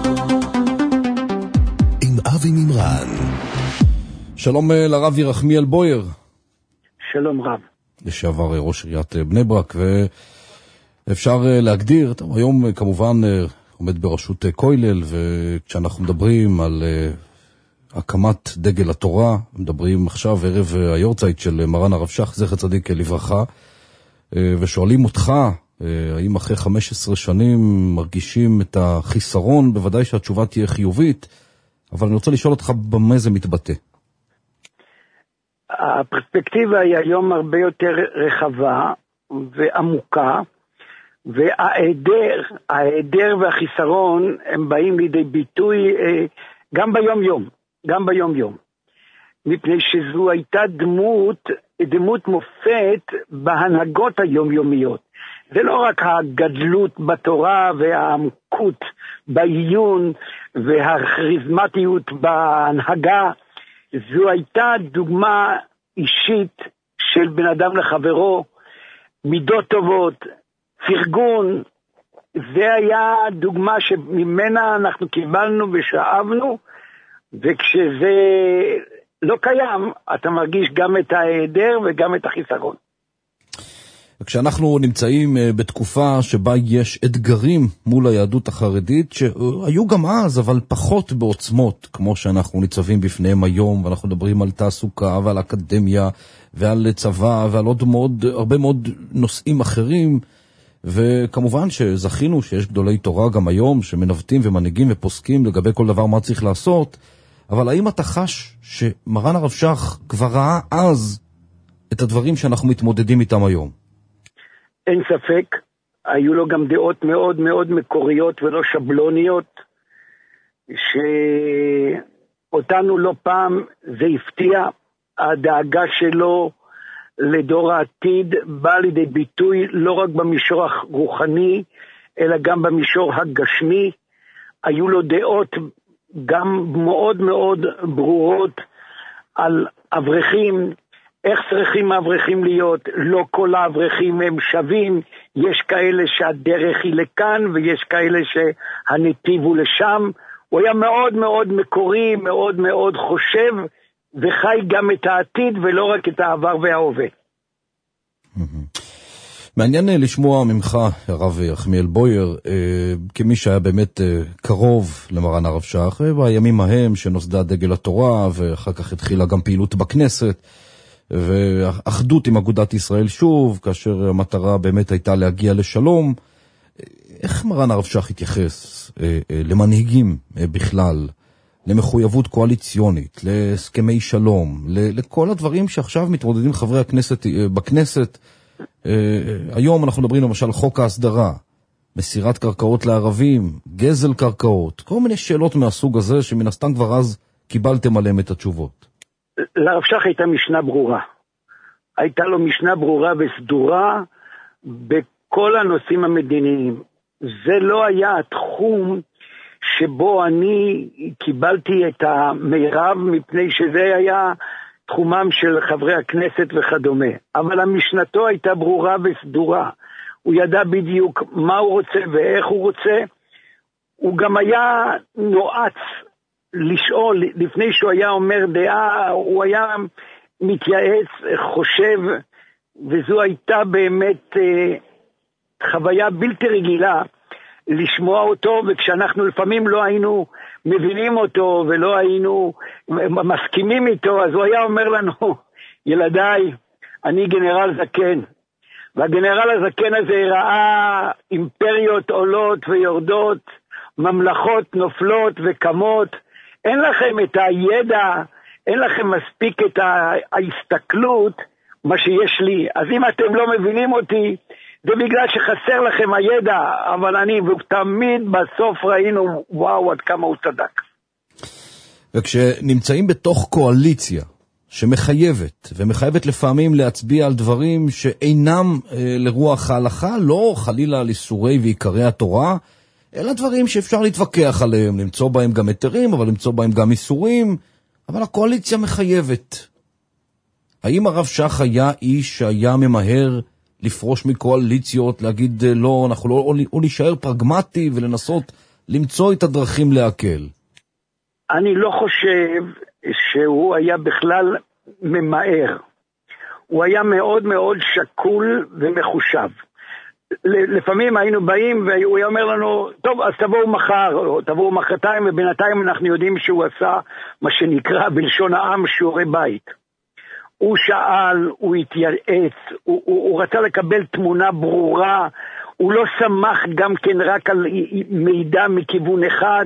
עם אבי מימרן. שלום לרב ירחמיאל בויר. שלום רב. לשעבר ראש עיריית בני ברק, ואפשר להגדיר, היום כמובן עומד בראשות כולל, וכשאנחנו מדברים על הקמת דגל התורה, מדברים עכשיו ערב היורצייט של מרן הרב שך, זכר צדיק לברכה, ושואלים אותך, האם אחרי חמש עשרה שנים מרגישים את החיסרון? בוודאי שהתשובה תהיה חיובית, אבל אני רוצה לשאול אותך במה זה מתבטא. הפרספקטיבה היא היום הרבה יותר רחבה ועמוקה, וההיעדר, ההיעדר והחיסרון הם באים לידי ביטוי גם ביום יום, גם ביום יום. מפני שזו הייתה דמות, דמות מופת בהנהגות היומיומיות. זה לא רק הגדלות בתורה והעמקות בעיון והכריזמטיות בהנהגה, זו הייתה דוגמה אישית של בן אדם לחברו, מידות טובות, פרגון. זה היה דוגמה שממנה אנחנו קיבלנו ושאבנו, וכשזה לא קיים, אתה מרגיש גם את ההיעדר וגם את החיסרון. כשאנחנו נמצאים בתקופה שבה יש אתגרים מול היהדות החרדית, שהיו גם אז, אבל פחות בעוצמות, כמו שאנחנו ניצבים בפניהם היום, ואנחנו מדברים על תעסוקה ועל אקדמיה ועל צבא ועל עוד מאוד, הרבה מאוד נושאים אחרים, וכמובן שזכינו שיש גדולי תורה גם היום, שמנווטים ומנהיגים ופוסקים לגבי כל דבר מה צריך לעשות, אבל האם אתה חש שמרן הרב שך כבר ראה אז את הדברים שאנחנו מתמודדים איתם היום? אין ספק, היו לו גם דעות מאוד מאוד מקוריות ולא שבלוניות, שאותנו לא פעם זה הפתיע. הדאגה שלו לדור העתיד בא לידי ביטוי לא רק במישור הרוחני, אלא גם במישור הגשמי. היו לו דעות גם מאוד מאוד ברורות על אברכים, איך צריכים האברכים להיות. לא כל האברכים הם שווים, יש כאלה שהדרך היא לכאן ויש כאלה שהנתיב הוא לשם. הוא היה מאוד מאוד מקורי, מאוד מאוד חושב, וחי גם את העתיד ולא רק את העבר וההווה. מעניין לשמוע ממך, הרב יחמיאל בויר, כמי שהיה באמת קרוב למרן הרב שך, בימים ההם שנוסדה דגל התורה, ואחר כך התחילה גם פעילות בכנסת, ואחדות עם אגודת ישראל שוב, כאשר המטרה באמת הייתה להגיע לשלום. איך מרן הרב שך התייחס למנהיגים בכלל, למחויבות קואליציונית, להסכמי שלום, לכל הדברים שעכשיו מתמודדים חברי הכנסת בכנסת? היום אנחנו מדברים למשל על חוק ההסדרה, מסירת קרקעות לערבים, גזל קרקעות, כל מיני שאלות מהסוג הזה שמן הסתם כבר אז קיבלתם עליהם את התשובות. לרב שך הייתה משנה ברורה. הייתה לו משנה ברורה וסדורה בכל הנושאים המדיניים. זה לא היה התחום שבו אני קיבלתי את המירב, מפני שזה היה תחומם של חברי הכנסת וכדומה. אבל המשנתו הייתה ברורה וסדורה. הוא ידע בדיוק מה הוא רוצה ואיך הוא רוצה. הוא גם היה נועץ לשאול, לפני שהוא היה אומר דעה, הוא היה מתייעץ, חושב, וזו הייתה באמת אה, חוויה בלתי רגילה לשמוע אותו, וכשאנחנו לפעמים לא היינו מבינים אותו ולא היינו מסכימים איתו, אז הוא היה אומר לנו, ילדיי, אני גנרל זקן, והגנרל הזקן הזה ראה אימפריות עולות ויורדות, ממלכות נופלות וקמות, אין לכם את הידע, אין לכם מספיק את ההסתכלות, מה שיש לי. אז אם אתם לא מבינים אותי, זה בגלל שחסר לכם הידע, אבל אני, ותמיד בסוף ראינו, וואו, עד כמה הוא צדק. וכשנמצאים בתוך קואליציה שמחייבת, ומחייבת לפעמים להצביע על דברים שאינם אה, לרוח ההלכה, לא חלילה על איסורי ועיקרי התורה, אלא דברים שאפשר להתווכח עליהם, למצוא בהם גם היתרים, אבל למצוא בהם גם איסורים, אבל הקואליציה מחייבת. האם הרב שך היה איש שהיה ממהר לפרוש מקואליציות, להגיד לא, אנחנו לא, או, או להישאר פרגמטי ולנסות למצוא את הדרכים להקל? אני לא חושב שהוא היה בכלל ממהר. הוא היה מאוד מאוד שקול ומחושב. לפעמים היינו באים והוא היה אומר לנו, טוב, אז תבואו מחר, או תבואו מחרתיים, ובינתיים אנחנו יודעים שהוא עשה מה שנקרא בלשון העם שיעורי בית. הוא שאל, הוא התייעץ, הוא, הוא, הוא רצה לקבל תמונה ברורה, הוא לא שמח גם כן רק על מידע מכיוון אחד,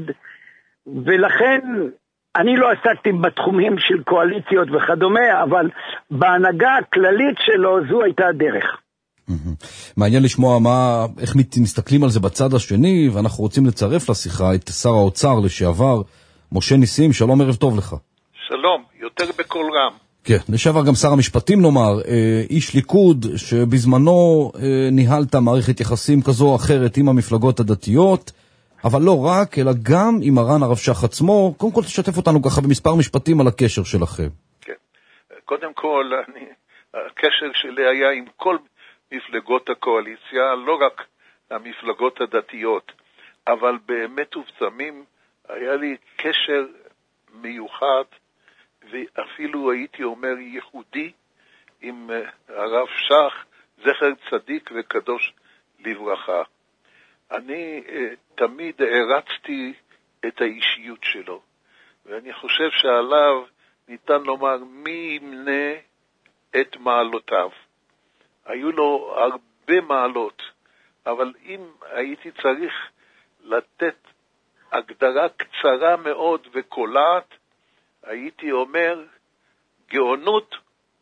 ולכן אני לא עסקתי בתחומים של קואליציות וכדומה, אבל בהנהגה הכללית שלו זו הייתה הדרך. מעניין לשמוע מה, איך מסתכלים על זה בצד השני, ואנחנו רוצים לצרף לשיחה את שר האוצר לשעבר, משה ניסים. שלום, ערב טוב לך. שלום, יותר בכל רם. כן, לשעבר גם שר המשפטים נאמר, איש ליכוד שבזמנו ניהלת מערכת יחסים כזו או אחרת עם המפלגות הדתיות, אבל לא רק, אלא גם עם מרן הרב שך עצמו. קודם כל תשתף אותנו ככה במספר משפטים על הקשר שלכם. כן, קודם כל, אני, הקשר שלי היה עם כל מפלגות הקואליציה, לא רק המפלגות הדתיות, אבל באמת ובצמים היה לי קשר מיוחד, ואפילו הייתי אומר ייחודי, עם הרב שך, זכר צדיק וקדוש לברכה. אני uh, תמיד הרצתי את האישיות שלו, ואני חושב שעליו ניתן לומר מי ימנה את מעלותיו. היו לו הרבה מעלות, אבל אם הייתי צריך לתת הגדרה קצרה מאוד וקולעת, הייתי אומר גאונות,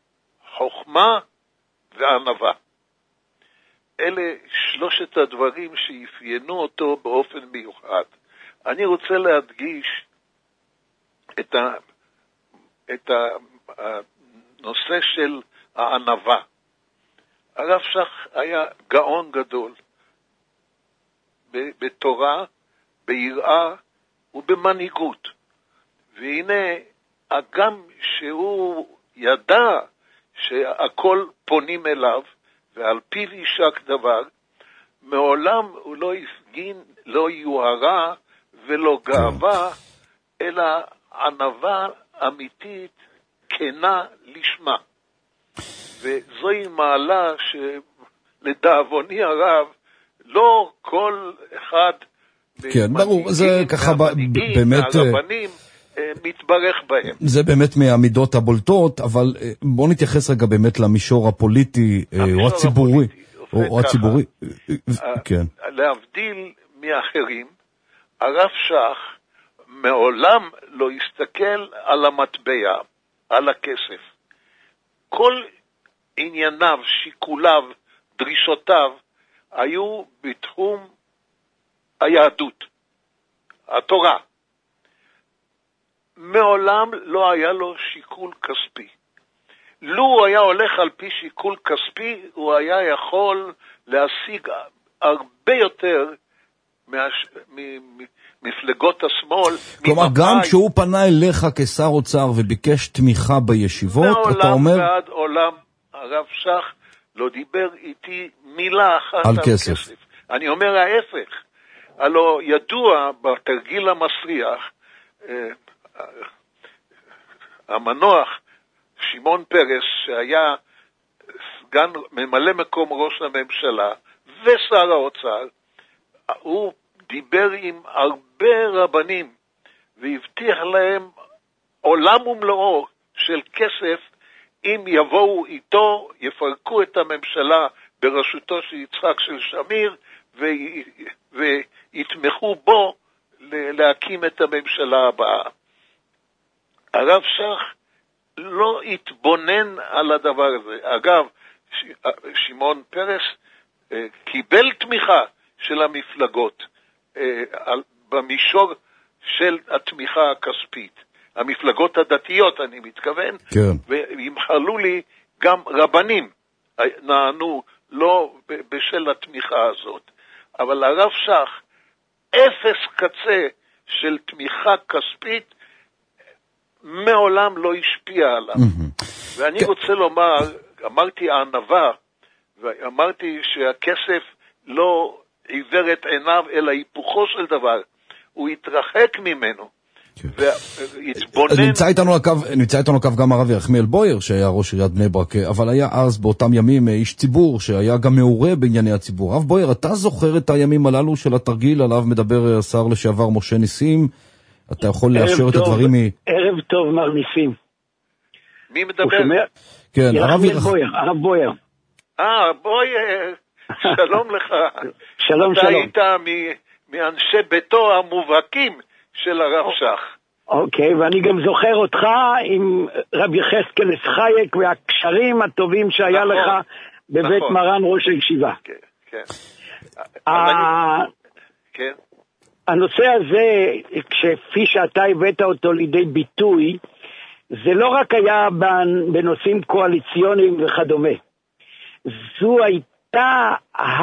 חוכמה וענווה. אלה שלושת הדברים שאפיינו אותו באופן מיוחד. אני רוצה להדגיש את, ה, את הנושא של הענווה. הרב שך היה גאון גדול בתורה, ביראה ובמנהיגות. והנה, גם שהוא ידע שהכל פונים אליו, ועל פיו יישק דבר, מעולם הוא לא הפגין, לא יוהרה ולא גאווה, אלא ענווה אמיתית, כנה לשמה. וזוהי מעלה לדאבוני הרב, לא כל אחד... כן, ברור, זה ככה באמת... מהרבנים מתברך בהם. זה באמת מהמידות הבולטות, אבל בואו נתייחס רגע באמת למישור הפוליטי או הציבורי. או הציבורי, כן. להבדיל מאחרים, הרב שך מעולם לא הסתכל על המטבע, על הכסף. כל ענייניו, שיקוליו, דרישותיו, היו בתחום היהדות, התורה. מעולם לא היה לו שיקול כספי. לו הוא היה הולך על פי שיקול כספי, הוא היה יכול להשיג הרבה יותר מהש... ממפלגות השמאל. כלומר, גם כשהוא פנה אליך כשר אוצר וביקש תמיכה בישיבות, אתה אומר... מעולם ועד עולם הרב שך לא דיבר איתי מילה אחת על, על כסף. כסף. אני אומר ההפך. הלא ידוע בתרגיל המסריח, המנוח שמעון פרס, שהיה סגן ממלא מקום ראש הממשלה ושר האוצר, הוא דיבר עם הרבה רבנים והבטיח להם עולם ומלואו של כסף אם יבואו איתו, יפרקו את הממשלה בראשותו של יצחק של שמיר ויתמכו בו להקים את הממשלה הבאה. הרב שך לא התבונן על הדבר הזה. אגב, שמעון פרס קיבל תמיכה של המפלגות במישור של התמיכה הכספית. המפלגות הדתיות, אני מתכוון, כן. וימחלו לי גם רבנים נענו לא בשל התמיכה הזאת. אבל הרב שך, אפס קצה של תמיכה כספית, מעולם לא השפיע עליו. ואני רוצה לומר, אמרתי הענווה, ואמרתי שהכסף לא עיוור את עיניו, אלא היפוכו של דבר. הוא התרחק ממנו. והתבונן... נמצא איתנו הקו, נמצא איתנו הקו גם הרב ירחמיאל בויר, שהיה ראש עיריית בני ברק, אבל היה אז באותם ימים איש ציבור, שהיה גם מעורה בענייני הציבור. הרב בויר, אתה זוכר את הימים הללו של התרגיל, עליו מדבר השר לשעבר משה ניסים? אתה יכול לאשר את הדברים מ... ערב טוב, מר ניסים. מי מדבר? כן, הרב בויר, הרב בויר. אה, בויר, שלום לך. שלום, שלום. אתה היית מאנשי ביתו המובהקים של הרב שך. אוקיי, ואני גם זוכר אותך עם רב יחזקאל חייק והקשרים הטובים שהיה לך בבית מרן ראש הישיבה. כן, כן. כן. הנושא הזה, כפי שאתה הבאת אותו לידי ביטוי, זה לא רק היה בנושאים קואליציוניים וכדומה. זו הייתה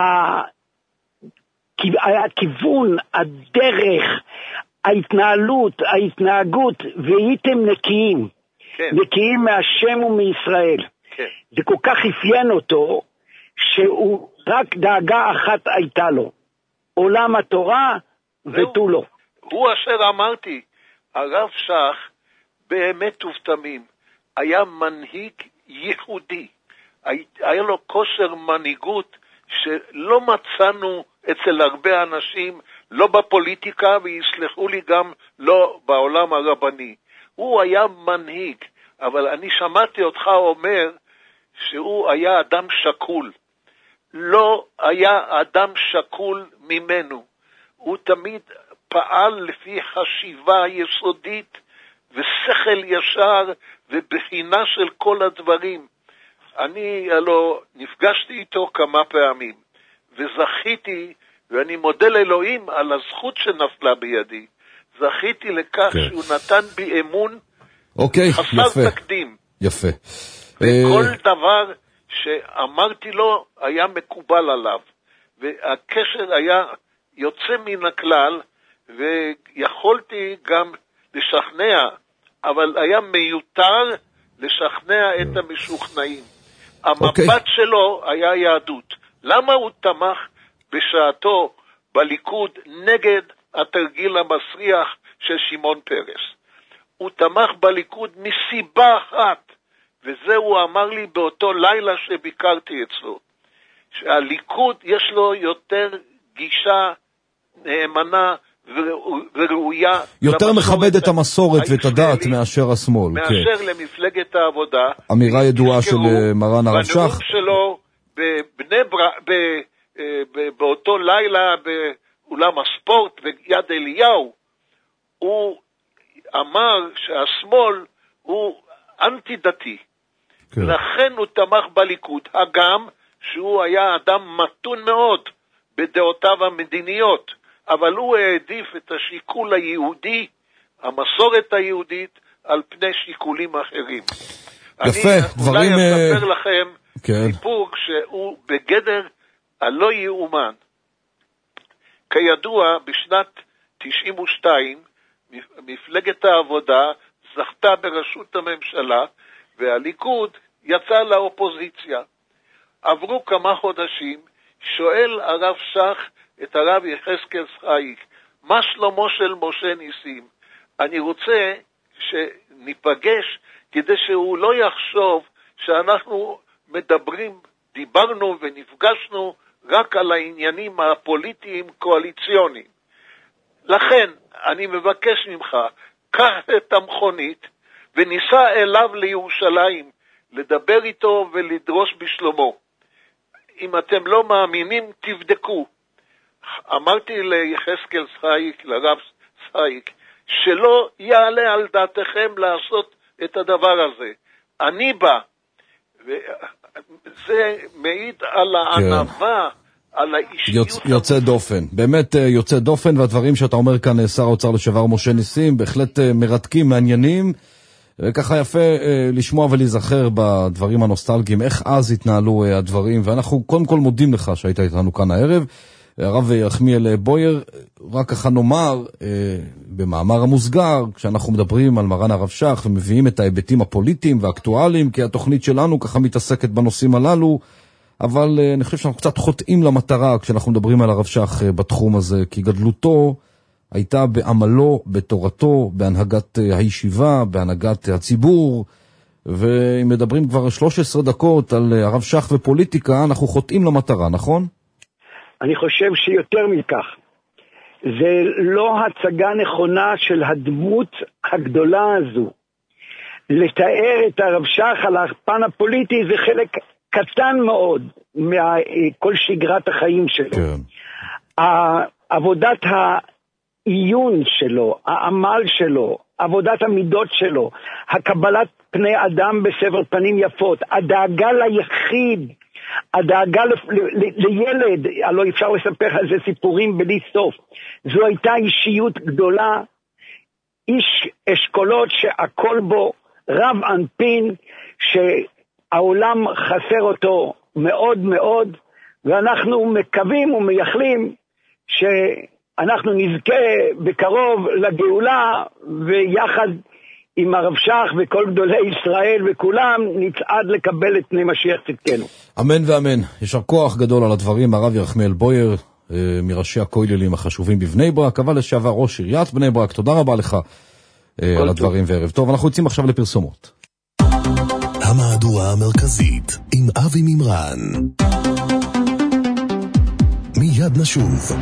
הכיוון, הדרך, ההתנהלות, ההתנהגות, והייתם נקיים. כן. נקיים מהשם ומישראל. כן. זה כל כך אפיין אותו, שהוא רק דאגה אחת הייתה לו. עולם התורה ותו לא. הוא אשר אמרתי, הרב שך באמת ובתמים, היה מנהיג ייחודי. היה לו כושר מנהיגות שלא מצאנו אצל הרבה אנשים, לא בפוליטיקה, ויסלחו לי גם לא בעולם הרבני. הוא היה מנהיג, אבל אני שמעתי אותך אומר שהוא היה אדם שקול. לא היה אדם שקול ממנו. הוא תמיד פעל לפי חשיבה יסודית ושכל ישר ובחינה של כל הדברים. אני הלא נפגשתי איתו כמה פעמים וזכיתי, ואני מודה לאלוהים על הזכות שנפלה בידי, זכיתי לכך okay. שהוא נתן בי אמון okay, חסר יפה. תקדים. יפה. וכל uh... דבר שאמרתי לו היה מקובל עליו, והקשר היה יוצא מן הכלל, ויכולתי גם לשכנע, אבל היה מיותר לשכנע את המשוכנעים. המבט okay. שלו היה יהדות. למה הוא תמך בשעתו בליכוד נגד התרגיל המסריח של שמעון פרס? הוא תמך בליכוד מסיבה אחת, וזה הוא אמר לי באותו לילה שביקרתי אצלו, שהליכוד יש לו יותר גישה נאמנה וראויה. יותר מכבד את המסורת ואת הדת מאשר השמאל. מאשר כן. למפלגת העבודה. אמירה ידועה של מרן הרב שך. בנאום שלו בבני בר... ב... ב... באותו לילה באולם הספורט ביד אליהו, הוא אמר שהשמאל הוא אנטי דתי. כן. לכן הוא תמך בליכוד, הגם שהוא היה אדם מתון מאוד בדעותיו המדיניות, אבל הוא העדיף את השיקול היהודי, המסורת היהודית, על פני שיקולים אחרים. יפה, אני דברים... אולי אספר לכם כן. סיפור שהוא בגדר הלא יאומן. כידוע, בשנת תשעים ושתיים, מפלגת העבודה זכתה בראשות הממשלה, והליכוד יצא לאופוזיציה. עברו כמה חודשים, שואל הרב שך את הרב יחזקאל שחאיק, מה שלמה של משה ניסים? אני רוצה שניפגש כדי שהוא לא יחשוב שאנחנו מדברים, דיברנו ונפגשנו רק על העניינים הפוליטיים קואליציוניים. לכן אני מבקש ממך, קח את המכונית וניסע אליו לירושלים, לדבר איתו ולדרוש בשלומו. אם אתם לא מאמינים, תבדקו. אמרתי ליחזקאל שחאיק, לרב שחאיק, שלא יעלה על דעתכם לעשות את הדבר הזה. אני בא, וזה מעיד על הענווה, על האישיות. יוצ, יוצא דופן, באמת יוצא דופן, והדברים שאתה אומר כאן, שר האוצר לשעבר משה ניסים, בהחלט מרתקים, מעניינים, וככה יפה לשמוע ולהיזכר בדברים הנוסטלגיים, איך אז התנהלו הדברים, ואנחנו קודם כל מודים לך שהיית איתנו כאן הערב. הרב יחמיאל בויר, רק ככה נאמר, במאמר המוסגר, כשאנחנו מדברים על מרן הרב שך ומביאים את ההיבטים הפוליטיים והאקטואליים, כי התוכנית שלנו ככה מתעסקת בנושאים הללו, אבל אני חושב שאנחנו קצת חוטאים למטרה כשאנחנו מדברים על הרב שך בתחום הזה, כי גדלותו הייתה בעמלו, בתורתו, בהנהגת הישיבה, בהנהגת הציבור, ואם מדברים כבר שלוש עשרה דקות על הרב שך ופוליטיקה, אנחנו חוטאים למטרה, נכון? אני חושב שיותר מכך, זה לא הצגה נכונה של הדמות הגדולה הזו. לתאר את הרב שך על הפן הפוליטי זה חלק קטן מאוד מכל שגרת החיים שלו. כן. עבודת העיון שלו, העמל שלו, עבודת המידות שלו, הקבלת פני אדם בסבר פנים יפות, הדאגה ליחיד, הדאגה ל- ל- לילד, הלא אפשר לספר על זה סיפורים בלי סוף. זו הייתה אישיות גדולה, איש אשכולות שהכל בו רב אנפין, שהעולם חסר אותו מאוד מאוד, ואנחנו מקווים ומייחלים שאנחנו נזכה בקרוב לגאולה, ויחד עם הרב שך וכל גדולי ישראל וכולם נצעד לקבל את פני משיח צדקנו. אמן ואמן. ישר כוח גדול על הדברים. הרב יחמיאל בויר, מראשי הכוללים החשובים בבני ברק, אבל לשעבר ראש עיריית בני ברק, תודה רבה לך על הדברים וערב טוב. אנחנו יוצאים עכשיו לפרסומות. המהדורה המרכזית עם אבי מימרן. מיד נשוב.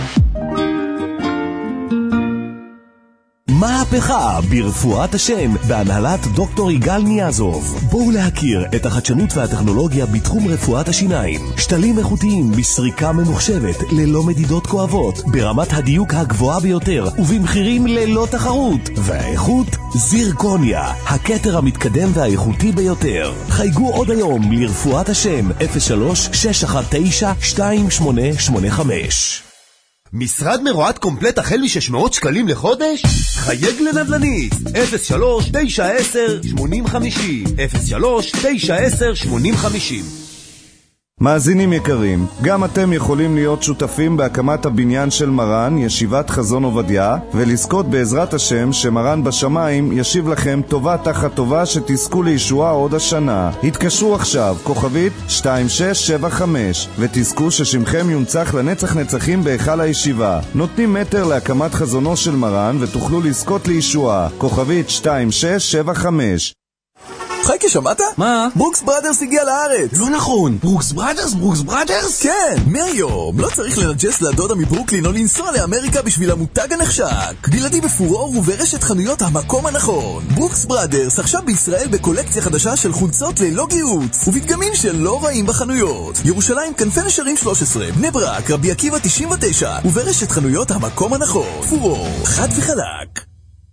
מהפכה ברפואת השם בהנהלת דוקטור יגאל ניאזוב. בואו להכיר את החדשנות והטכנולוגיה בתחום רפואת השיניים. שתלים איכותיים בסריקה ממוחשבת ללא מדידות כואבות, ברמת הדיוק הגבוהה ביותר ובמחירים ללא תחרות. והאיכות זירקוניה, הכתר המתקדם והאיכותי ביותר. חייגו עוד היום לרפואת השם אפס שלוש שש אחת תשע שתיים שמונה שמונה חמש. משרד מרועת קומפלט החל מ-שש מאות שקלים לחודש? חייג לנדל"ניסט אפס שלוש תשע עשר שמונים חמישים אפס שלוש תשע עשר שמונים חמישים. מאזינים יקרים, גם אתם יכולים להיות שותפים בהקמת הבניין של מרן, ישיבת חזון עובדיה, ולזכות בעזרת השם שמרן בשמיים ישיב לכם טובה תחת טובה שתזכו לישועה עוד השנה. התקשרו עכשיו, כוכבית שתיים שש שבע חמש, ותזכו ששמכם יונצח לנצח נצחים בהיכל הישיבה. נותנים מטר להקמת חזונו של מרן ותוכלו לזכות לישועה. כוכבית שתיים שש שבע חמש. חייקה, שמעת? מה? ברוקס בראדרס הגיע לארץ. לא נכון. ברוקס בראדרס? ברוקס בראדרס? כן, מהיום לא צריך לנג'ס לדודה מברוקלין או לנסוע לאמריקה בשביל המותג הנחשק. בלעדי בפורור וברשת חנויות המקום הנכון. ברוקס בראדרס עכשיו בישראל בקולקציה חדשה של חולצות ללא גיוץ ובדגמים שלא רעים בחנויות. ירושלים כנפי נשרים שלוש עשרה, בני ברק, רבי עקיבא תשעים ותשע וברשת חנויות המקום הנכון. פורור, חד וחלק.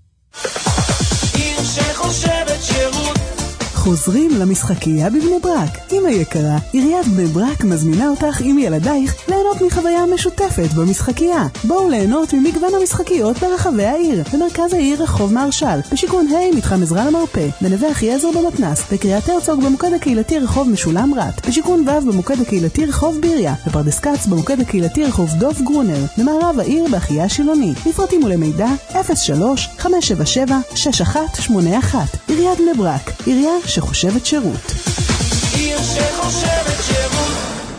עיר שחושבת שירות. חוזרים למשחקייה בבני ברק. אמא יקרה, עיריית בני ברק מזמינה אותך עם ילדייך ליהנות מחוויה משותפת במשחקייה. בואו ליהנות ממגוון המשחקיות ברחבי העיר. במרכז העיר רחוב מרשל, בשיכון ה' מתחם עזרא למרפא, בנווה אחיעזר במתנ"ס, בקריית הרצוג במוקד הקהילתי רחוב משולם רט, בשיכון ו' במוקד הקהילתי רחוב ביריה, בפרדס כץ במוקד הקהילתי רחוב דוב גרונר, במערב העיר באחייה שילוני. לפרטים ולמידע אפס שלוש חמש שבע שבע שש אחת שמונה אחת. עיריית בני ברק, עירייה שחושבת שירות. עיר שחושבת שירות.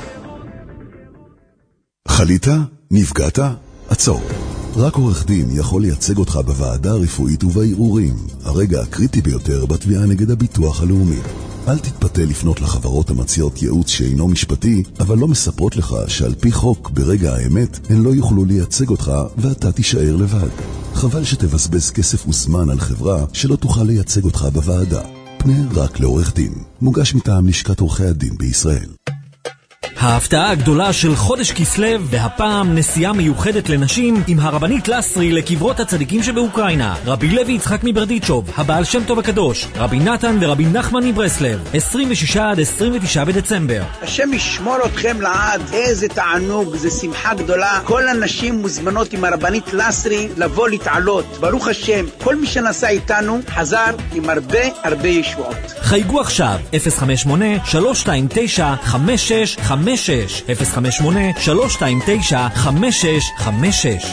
חלית? נפגעת? עצור. רק עורך דין יכול לייצג אותך בוועדה הרפואית ובערעורים, הרגע הקריטי ביותר בתביעה נגד הביטוח הלאומי. אל תתפתה לפנות לחברות המציעות ייעוץ שאינו משפטי, אבל לא מספרות לך שעל פי חוק ברגע האמת הן לא יוכלו לייצג אותך ואתה תישאר לבד. חבל שתבזבז כסף וזמן על חברה שלא תוכל לייצג אותך בוועדה. פנה רק לעורך דין. מוגש מטעם לשכת עורכי הדין בישראל. ההפתעה הגדולה של חודש כסלב, והפעם נסיעה מיוחדת לנשים עם הרבנית לסרי לקברות הצדיקים שבאוקראינה. רבי לוי יצחק מברדיצ'וב, הבעל שם טוב הקדוש, רבי נתן ורבי נחמן מברסלב, עשרים ושישה עד עשרים ותשעה בדצמבר. השם ישמור אתכם לעד, איזה תענוג, זה שמחה גדולה. כל הנשים מוזמנות עם הרבנית לסרי לבוא להתעלות. ברוך השם, כל מי שנסע איתנו חזר עם הרבה הרבה ישועות. חייגו עכשיו אפס חמש שמונה שלוש שתיים תשע חמש שש חמש שש אפס חמש שמונה שלוש שתיים תשע חמש שש חמש שש.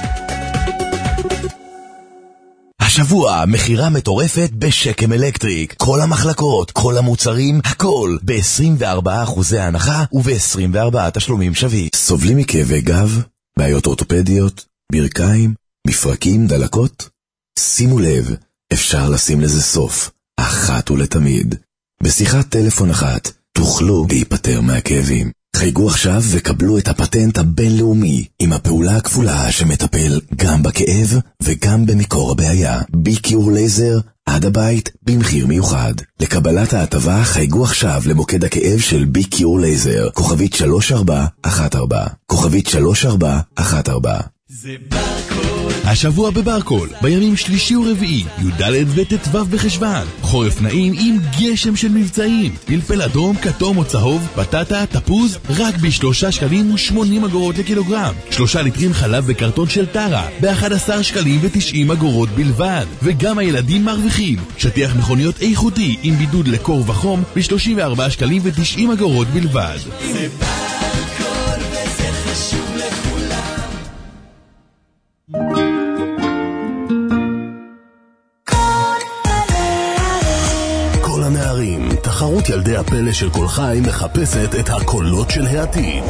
השבוע מחירה מטורפת בשקם אלקטריק. כל המחלקות, כל המוצרים, הכל ב-עשרים וארבעה אחוזי הנחה וב-עשרים וארבעה תשלומים שווים. סובלים מכאבי גב, בעיות אורתופדיות, ברכיים, מפרקים, דלקות? שימו לב, אפשר לשים לזה סוף, אחת ולתמיד. בשיחת טלפון אחת תוכלו להיפטר מהכאבים. חייגו עכשיו וקבלו את הפטנט הבינלאומי עם הפעולה הכפולה שמטפל גם בכאב וגם במקור הבעיה. ביקיור לייזר עד הבית במחיר מיוחד. לקבלת ההטבה חייגו עכשיו למוקד הכאב של ביקיור לייזר, כוכבית שלוש ארבע אחת ארבע, כוכבית שלוש ארבע אחת ארבע. זה ברקול. השבוע בברקול, בימים שלישי ורביעי, י"ד וט"ו בחשוון, חורף נעים עם גשם של מבצעים, פלפל אדום, כתום או צהוב, בטטה, תפוז, רק בשלושה שקלים ושמונים אגורות לקילוגרם, שלושה ליטרים חלב וקרטון של טרה, באחד עשר שקלים ותשעים אגורות בלבד, וגם הילדים מרוויחים, שטיח מכוניות איכותי עם בידוד לקור וחום, ב-שלושים וארבעה שקלים ותשעים אגורות בלבד. זה ברקול וזה חשוב לכולם. כל הנערים, תחרות ילדי הפלא של כל חי מחפשת את הקולות של העתיד.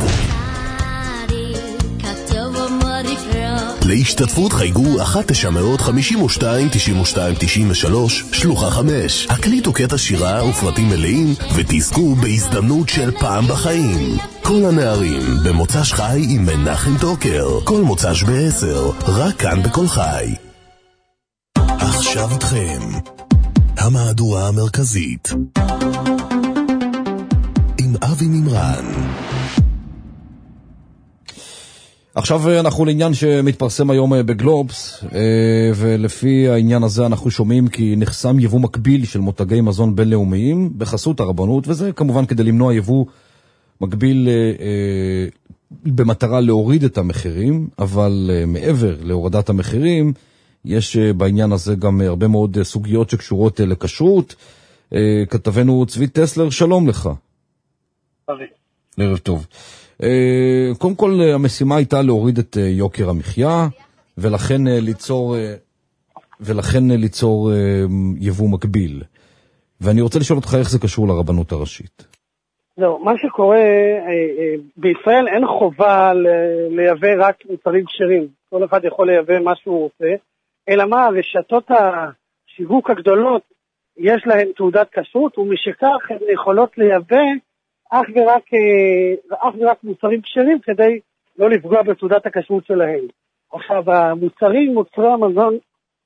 להשתתפות חייגו אחת תשע חמש שתיים תשעים ושתיים תשעים ושלוש שלוחה חמש. הקליטו קטע שירה ופרטים מלאים ותזכו בהזדמנות של פעם בחיים. כל הנערים במוצ"ש חי עם מנחם טוקר, כל מוצ"ש בעשר, רק כאן בכל חי. עכשיו איתכם המהדורה המרכזית עם אבי מימרן. עכשיו אנחנו לעניין שמתפרסם היום בגלובס, ולפי העניין הזה אנחנו שומעים כי נחסם יבוא מקביל של מותגי מזון בינלאומיים בחסות הרבנות, וזה כמובן כדי למנוע יבוא מקביל במטרה להוריד את המחירים, אבל מעבר להורדת המחירים יש בעניין הזה גם הרבה מאוד סוגיות שקשורות לכשרות. כתבנו צבי טסלר, שלום לך. ערב טוב. קודם כל המשימה הייתה להוריד את יוקר המחיה ולכן ליצור ולכן ליצור יבוא מקביל, ואני רוצה לשאול אותך איך זה קשור לרבנות הראשית. זהו, מה שקורה בישראל אין חובה לייבא רק מוצרים כשרים, כל אחד יכול לייבא מה שהוא רוצה, אלא מה, רשתות השיווק הגדולות יש להן תעודת כשרות, ומשכך הן יכולות לייבא אך ורק, אך ורק מוצרים כשרים כדי לא לפגוע בתעודת הכשרות שלהם. עכשיו, המוצרים, מוצרי המזון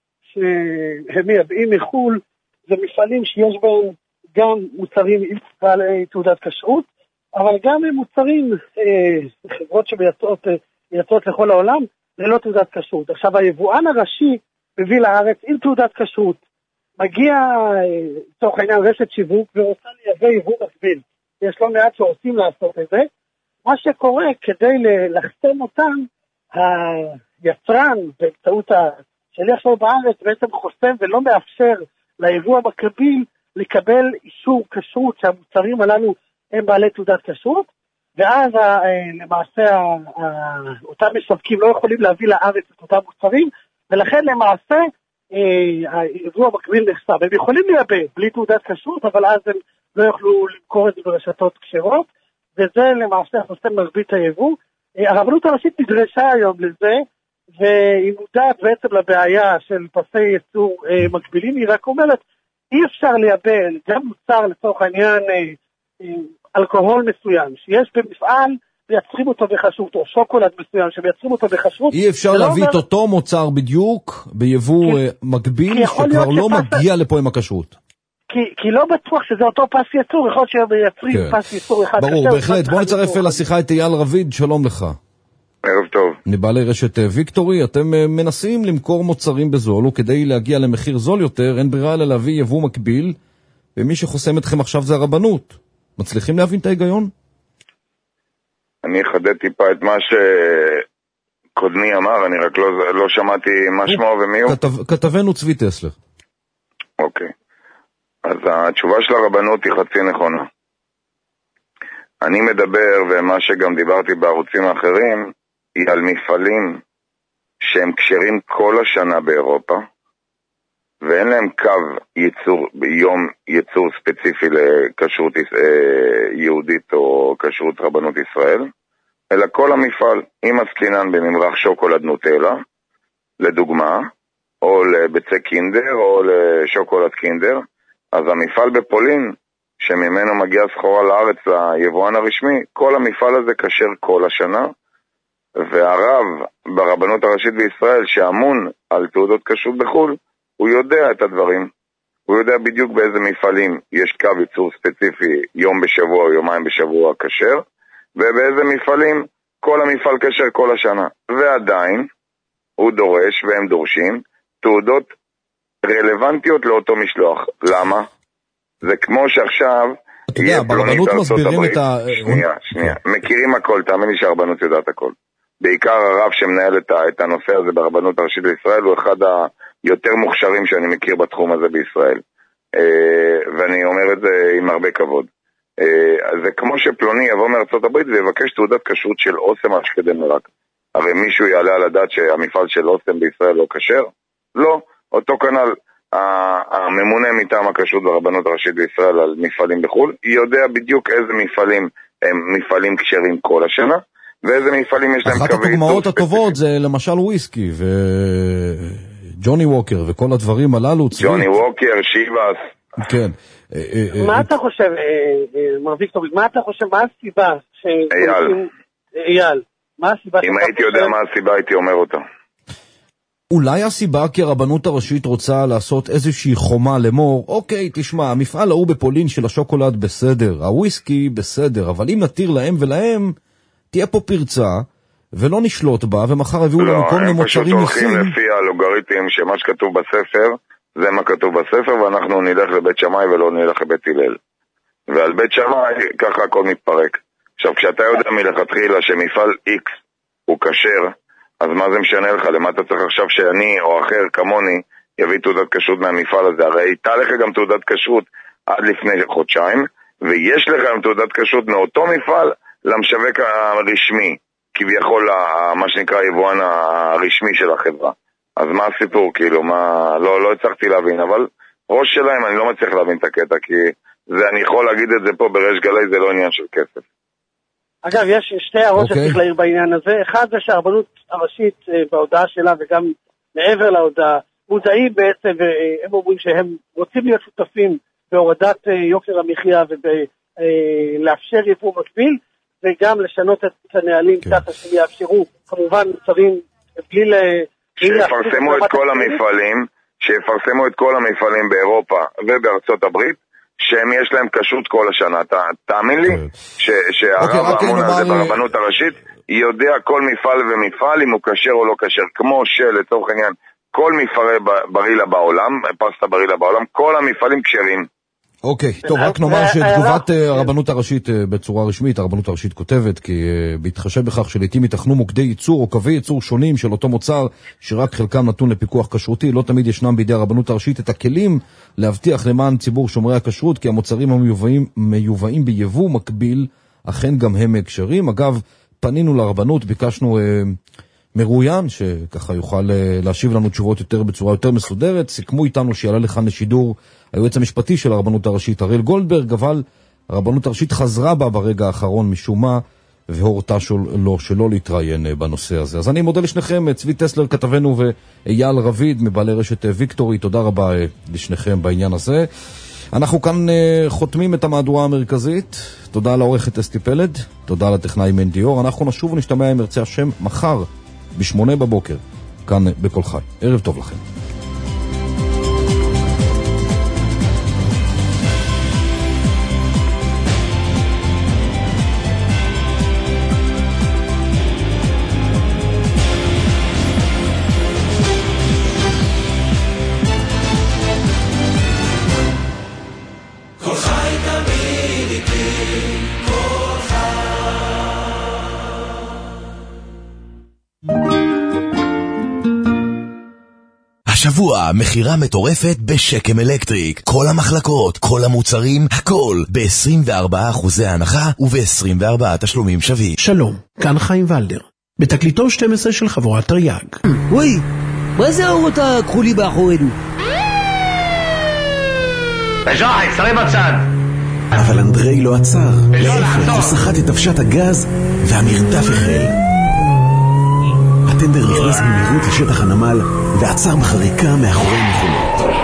שהם מייבאים מחול, זה מפעלים שיש בהם גם מוצרים עם תעודת כשרות, אבל גם מוצרים, חברות שמייצאות מייצאות לכל העולם, ללא תעודת כשרות. עכשיו, היבואן הראשי מביא לארץ עם תעודת כשרות, מגיע, תוך העניין, רשת שיווק, ורוצה לייבא יבוא מקביל. יש לא מעט שעושים לעשות את זה. מה שקורה, כדי לחסום אותם, היצרן, באמצעות השליח שלו בארץ, בעצם חוסם ולא מאפשר ליבוא המקביל לקבל אישור כשרות, שהמוצרים הללו הם בעלי תעודת כשרות, ואז למעשה אותם משווקים לא יכולים להביא לארץ את אותם מוצרים, ולכן למעשה היבוא המקביל נחסם. הם יכולים לייבא בלי תעודת כשרות, אבל אז הם לא יוכלו למכור את זה ברשתות כשרות, וזה למעשה חוסם מרבית היבוא. הרבנות הראשית נדרשה היום לזה, והיא מודעת בעצם לבעיה של פסי ייצור מקבילים. היא רק אומרת, אי אפשר לייבא גם מוצר לצורך העניין אלכוהול מסוים, שיש במפעל מייצרים אותו בכשרות, או שוקולד מסוים שמייצרים אותו בכשרות. אי אפשר להביא את אותו מוצר בדיוק ביבוא מקביל, שכבר לא מגיע לפה עם הכשרות. כי לא בטוח שזה אותו פס ייצור, יכול להיות שמייצרים פס ייצור אחד. ברור, בהחלט. בוא נצרף לשיחה את אייל רביד, שלום לך. ערב טוב. מבעלי רשת ויקטורי, אתם מנסים למכור מוצרים בזול, וכדי להגיע למחיר זול יותר, אין ברירה אלא להביא יבוא מקביל, ומי שחוסם אתכם עכשיו זה הרבנות. מצליחים להבין את ההיגיון? אני אחדד טיפה את מה שקודמי אמר, אני רק לא, לא שמעתי מה שמו ומי הוא. כתב, כתבנו צבי טסלר. אוקיי. אז התשובה של הרבנות היא חצי נכונה. אני מדבר, ומה שגם דיברתי בערוצים האחרים, היא על מפעלים שהם קשרים כל השנה באירופה, ואין להם קו ייצור, יום ייצור ספציפי לקשרות יהודית או קשרות רבנות ישראל, אלא כל המפעל, עם הסקינן בממרח שוקולד נוטלה, לדוגמה, או לביצי קינדר, או לשוקולד קינדר, אז המפעל בפולין, שממנו מגיע סחורה לארץ ליבואן הרשמי, כל המפעל הזה קשר כל השנה, והרב ברבנות הראשית בישראל, שאמון על תעודות כשרות בחול, הוא יודע את הדברים. הוא יודע בדיוק באיזה מפעלים יש קו ייצור ספציפי יום בשבוע או יומיים בשבוע קשר, ובאיזה מפעלים כל המפעל קשר כל השנה. ועדיין הוא דורש והם דורשים תעודות רלוונטיות לאותו משלוח. למה? זה כמו שעכשיו אתה יודע, ברבנות מסבירים את ה... שנייה, שנייה. מכירים הכל, תאמין לי שהרבנות יודעת הכל. בעיקר הרב שמנהל את הנושא הזה ברבנות הראשית בישראל, הוא אחד היותר מוכשרים שאני מכיר בתחום הזה בישראל. ואני אומר את זה עם הרבה כבוד. זה כמו שפלוני יבוא מארצות הברית ויבקש תעודת כשרות של אוסם אשקלון מרק. הרי מישהו יעלה על הדעת שהמפעל של אוסם בישראל לא כשר? לא. אותו כנ"ל, הממונה מטעם הכשרות ברבנות הראשית בישראל על מפעלים בחו"ל, יודע בדיוק איזה מפעלים הם מפעלים כשרים כל השנה, ואיזה מפעלים יש להם קווי ייצור. אחת הדוגמאות הטובות זה למשל וויסקי וג'וני ווקר וכל הדברים הללו. ג'וני ווקר, שיבאס. כן. מה אתה חושב, מר ויקטור, מה אתה חושב, מה הסיבה? אייל. אייל. מה הסיבה? אם הייתי יודע מה הסיבה, הייתי אומר אותה. אולי הסיבה כי הרבנות הראשית רוצה לעשות איזושהי חומה למור, אוקיי, תשמע, המפעל ההוא בפולין של השוקולד בסדר, הוויסקי בסדר, אבל אם נתיר להם ולהם, תהיה פה פרצה, ולא נשלוט בה, ומחר הביאו לנו כל מיני מוצרים מסין. לא, הם פשוט הולכים לפי האלגוריתם שמה שכתוב בספר, זה מה כתוב בספר, ואנחנו נלך לבית שמאי ולא נלך לבית הלל. ועל בית שמאי, ככה הכל מתפרק. עכשיו, כשאתה יודע מלכתחילה שמפעל X הוא כשר, אז מה זה משנה לך? למה אתה צריך עכשיו שאני או אחר כמוני יביא תעודת כשרות מהמפעל הזה? הרי הייתה לך גם תעודת כשרות עד לפני חודשיים, ויש לך גם תעודת כשרות מאותו מפעל למשווק הרשמי, כביכול מה שנקרא יבואן הרשמי של החברה. אז מה הסיפור? כאילו, מה... לא, לא הצלחתי להבין, אבל ראש שלהם אני לא מצליח להבין את הקטע, כי זה, אני יכול להגיד את זה פה בריש גלי, זה לא עניין של כסף. אגב, יש שתי הערות okay. שצריך להעיר בעניין הזה. אחד זה שהרבנות הראשית בהודעה שלה וגם מעבר להודעה מודעים בעצם, והם אומרים שהם רוצים להיות שותפים בהורדת יוקר המחיה ולאפשר יבוא מקביל, וגם לשנות את הנהלים ככה שיאפשרו כמובן מוצרים בלי ל... שיפרסמו את כל המפעלים, שיפרסמו את כל המפעלים באירופה ובארצות הברית, שהם יש להם כשרות כל השנה. תאמין לי שהרב האמון הזה ברבנות הראשית יודע כל מפעל ומפעל אם הוא כשר או לא כשר, כמו שלצורך העניין כל מפעלי ברילה בעולם, פסטה ברילה בעולם, כל המפעלים כשרים. אוקיי, טוב, רק נאמר שתגובת הרבנות הראשית בצורה רשמית, הרבנות הראשית כותבת, כי בהתחשב בכך שלעיתים ייתכנו מוקדי ייצור או קווי ייצור שונים של אותו מוצר, שרק חלקם נתון לפיקוח כשרותי, לא תמיד ישנם בידי הרבנות הראשית את הכלים להבטיח למען ציבור שומרי הכשרות, כי המוצרים המיובאים מיובאים ביבוא מקביל, אכן גם הם כשרים. אגב, פנינו לרבנות, ביקשנו מרואיין, שככה יוכל להשיב לנו תשובות יותר בצורה יותר מסודרת. סיכמו איתנו שיעלה לכאן לשידור היועץ המשפטי של הרבנות הראשית, הראל גולדברג, אבל הרבנות הראשית חזרה בה ברגע האחרון משום מה, והורתה שלו שלא להתראיין בנושא הזה. אז אני מודה לשניכם, צבי טסלר כתבנו ואייל רביד מבעלי רשת ויקטורי, תודה רבה לשניכם בעניין הזה. אנחנו כאן חותמים את המהדורה המרכזית. תודה לעורכת אסתי פלד, תודה לטכנאי מנדי אור. אנחנו נשוב ונשתמע עם ירצה השם מחר בשמונה בבוקר, כאן בכל חי. ערב טוב לכם. השבוע מחירה מטורפת בשקם אלקטריק. כל המחלקות, כל המוצרים, הכל ב-עשרים וארבעה אחוזי הנחה וב-עשרים וארבעה תשלומים שווים. שלום, כאן חיים ולדר, בתקליטו שתים עשרה של חבורת תרי"ג. וואי, מה זה האורות הכחולי באחורינו? בז'וחי, שרי בצד. אבל אנדרי לא עצר. להפך, הוא סחט את אבשת הגז והמרדף החל. הטנדר נכנס במהירות לשטח הנמל ועצר בחריקה מאחורי מכונות.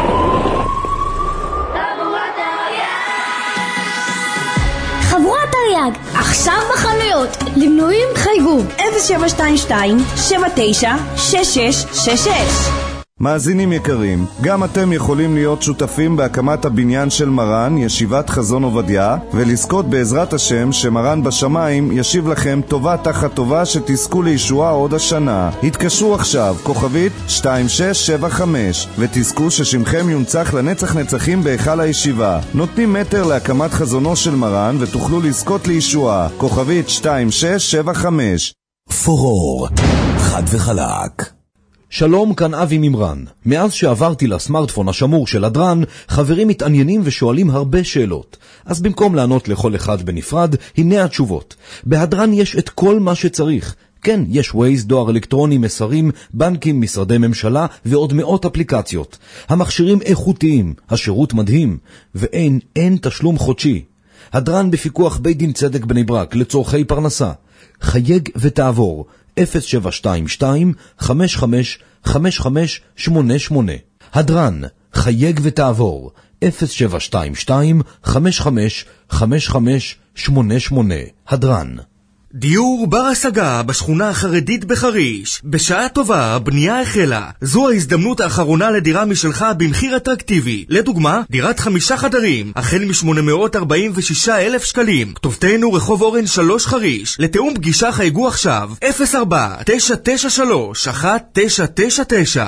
חבורת תרי"ג, עכשיו בחנויות. למנויים חייגו אפס שבע שתיים שתיים שבע תשע שש שש שש שש. מאזינים יקרים, גם אתם יכולים להיות שותפים בהקמת הבניין של מרן, ישיבת חזון עובדיה, ולזכות בעזרת השם שמרן בשמיים ישיב לכם טובה תחת טובה שתזכו לישועה עוד השנה. התקשרו עכשיו, כוכבית שתיים שש שבע חמש, ותזכו ששמכם יונצח לנצח נצחים בהיכל הישיבה. נותנים מטר להקמת חזונו של מרן ותוכלו לזכות לישועה. כוכבית שתיים שש שבע חמש. פורור, חד וחלק. שלום, כאן אבי ממרן. מאז שעברתי לסמארטפון השמור של הדרן, חברים מתעניינים ושואלים הרבה שאלות. אז במקום לענות לכל אחד בנפרד, הנה התשובות. בהדרן יש את כל מה שצריך. כן, יש ווייז, דואר אלקטרוני, מסרים, בנקים, משרדי ממשלה ועוד מאות אפליקציות. המכשירים איכותיים, השירות מדהים, ואין, אין תשלום חודשי. הדרן בפיקוח בית דין צדק בני ברק לצורכי פרנסה. חייג ותעבור. אפס שבע שתיים שתיים חמש חמש חמש חמש שמונה שמונה. הדרן, חייג ותעבור. אפס שבע שתיים שתיים חמש חמש חמש חמש שמונה שמונה. הדרן. דיור בר השגה בשכונה החרדית בחריש. בשעה טובה, הבנייה החלה. זו ההזדמנות האחרונה לדירה משלך במחיר אטרקטיבי. לדוגמה, דירת חמישה חדרים, החל מ-שמונה מאות ארבעים ושישה אלף שקלים. כתובתנו רחוב אורן שלוש חריש. לתאום פגישה חייגו עכשיו. אפס ארבע תשע תשע שלוש אחת תשע תשע תשע.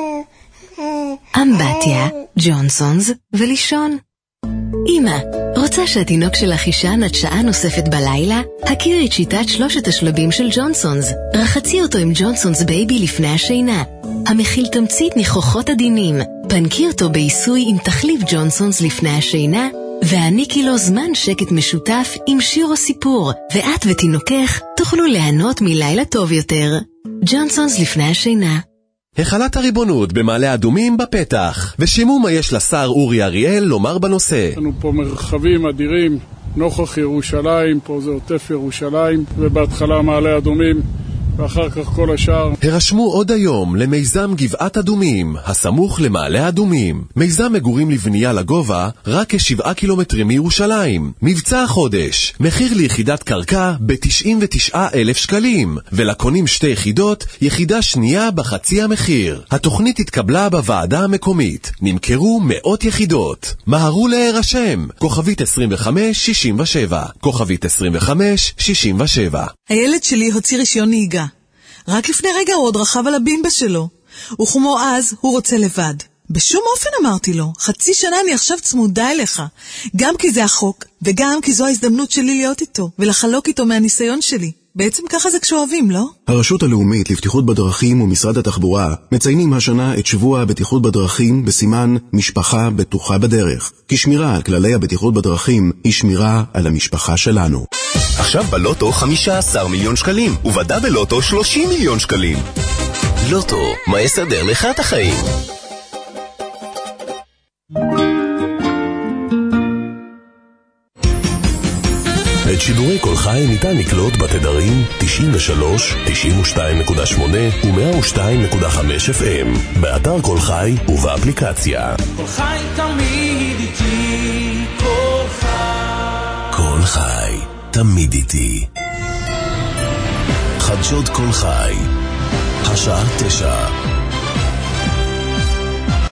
אמבטיה, ג'ונסונס ולישון. אמא, רוצה שהתינוק שלך ישן עד שעה נוספת בלילה? הכירי את שיטת שלושת השלבים של ג'ונסונס. רחצי אותו עם ג'ונסונס בייבי לפני השינה. המכיל תמצית ניחוחות עדינים. פנקי אותו בעיסוי עם תחליף ג'ונסונס לפני השינה, והעניקי לו זמן שקט משותף עם שיר או סיפור, ואת ותינוקך תוכלו ליהנות מלילה טוב יותר. ג'ונסונס לפני השינה. החלת הריבונות במעלה אדומים בפתח, ושימו מה יש לשר אורי אריאל לומר בנושא. יש לנו פה מרחבים אדירים, נוכח ירושלים, פה זה עוטף ירושלים, ובהתחלה מעלה אדומים, ואחר כך כל השאר. הרשמו עוד היום למיזם גבעת אדומים, הסמוך למעלה אדומים. מיזם מגורים לבנייה לגובה, רק כשבעה קילומטרים מירושלים. מבצע החודש, מחיר ליחידת קרקע ב-תשעים ותשעה אלף שקלים, ולקונים שתי יחידות, יחידה שנייה בחצי המחיר. התוכנית התקבלה בוועדה המקומית. נמכרו מאות יחידות. מהרו להירשם, כוכבית עשרים וחמש שישים ושבע, כוכבית עשרים וחמש שישים ושבע. הילד שלי הוציא רישיון נהיגה. רק לפני רגע הוא עוד רכב על הבימבה שלו. וכמו אז, הוא רוצה לבד. בשום אופן אמרתי לו, חצי שנה אני עכשיו צמודה אליך. גם כי זה החוק, וגם כי זו ההזדמנות שלי להיות איתו, ולחלוק איתו מהניסיון שלי. בעצם ככה זה כשאוהבים, לא? הרשות הלאומית לבטיחות בדרכים ומשרד התחבורה מציינים השנה את שבוע הבטיחות בדרכים בסימן משפחה בטוחה בדרך. כי שמירה על כללי הבטיחות בדרכים היא שמירה על המשפחה שלנו. עכשיו בלוטו חמישה עשר מיליון שקלים, ובדע בלוטו שלושים מיליון שקלים. לוטו, מה יסדר לך את החיים? את שידורי כל חי ניתן לקלוט בתדרים תשעים ושלוש, תשעים ושתיים נקודה שמונה ו-מאה ושתיים נקודה חמש אף אם, באתר כל חי ובאפליקציה. כל חי תמיד איתי, כל חי. כל חי תמיד איתי. חדשות כל חי, השעה תשע.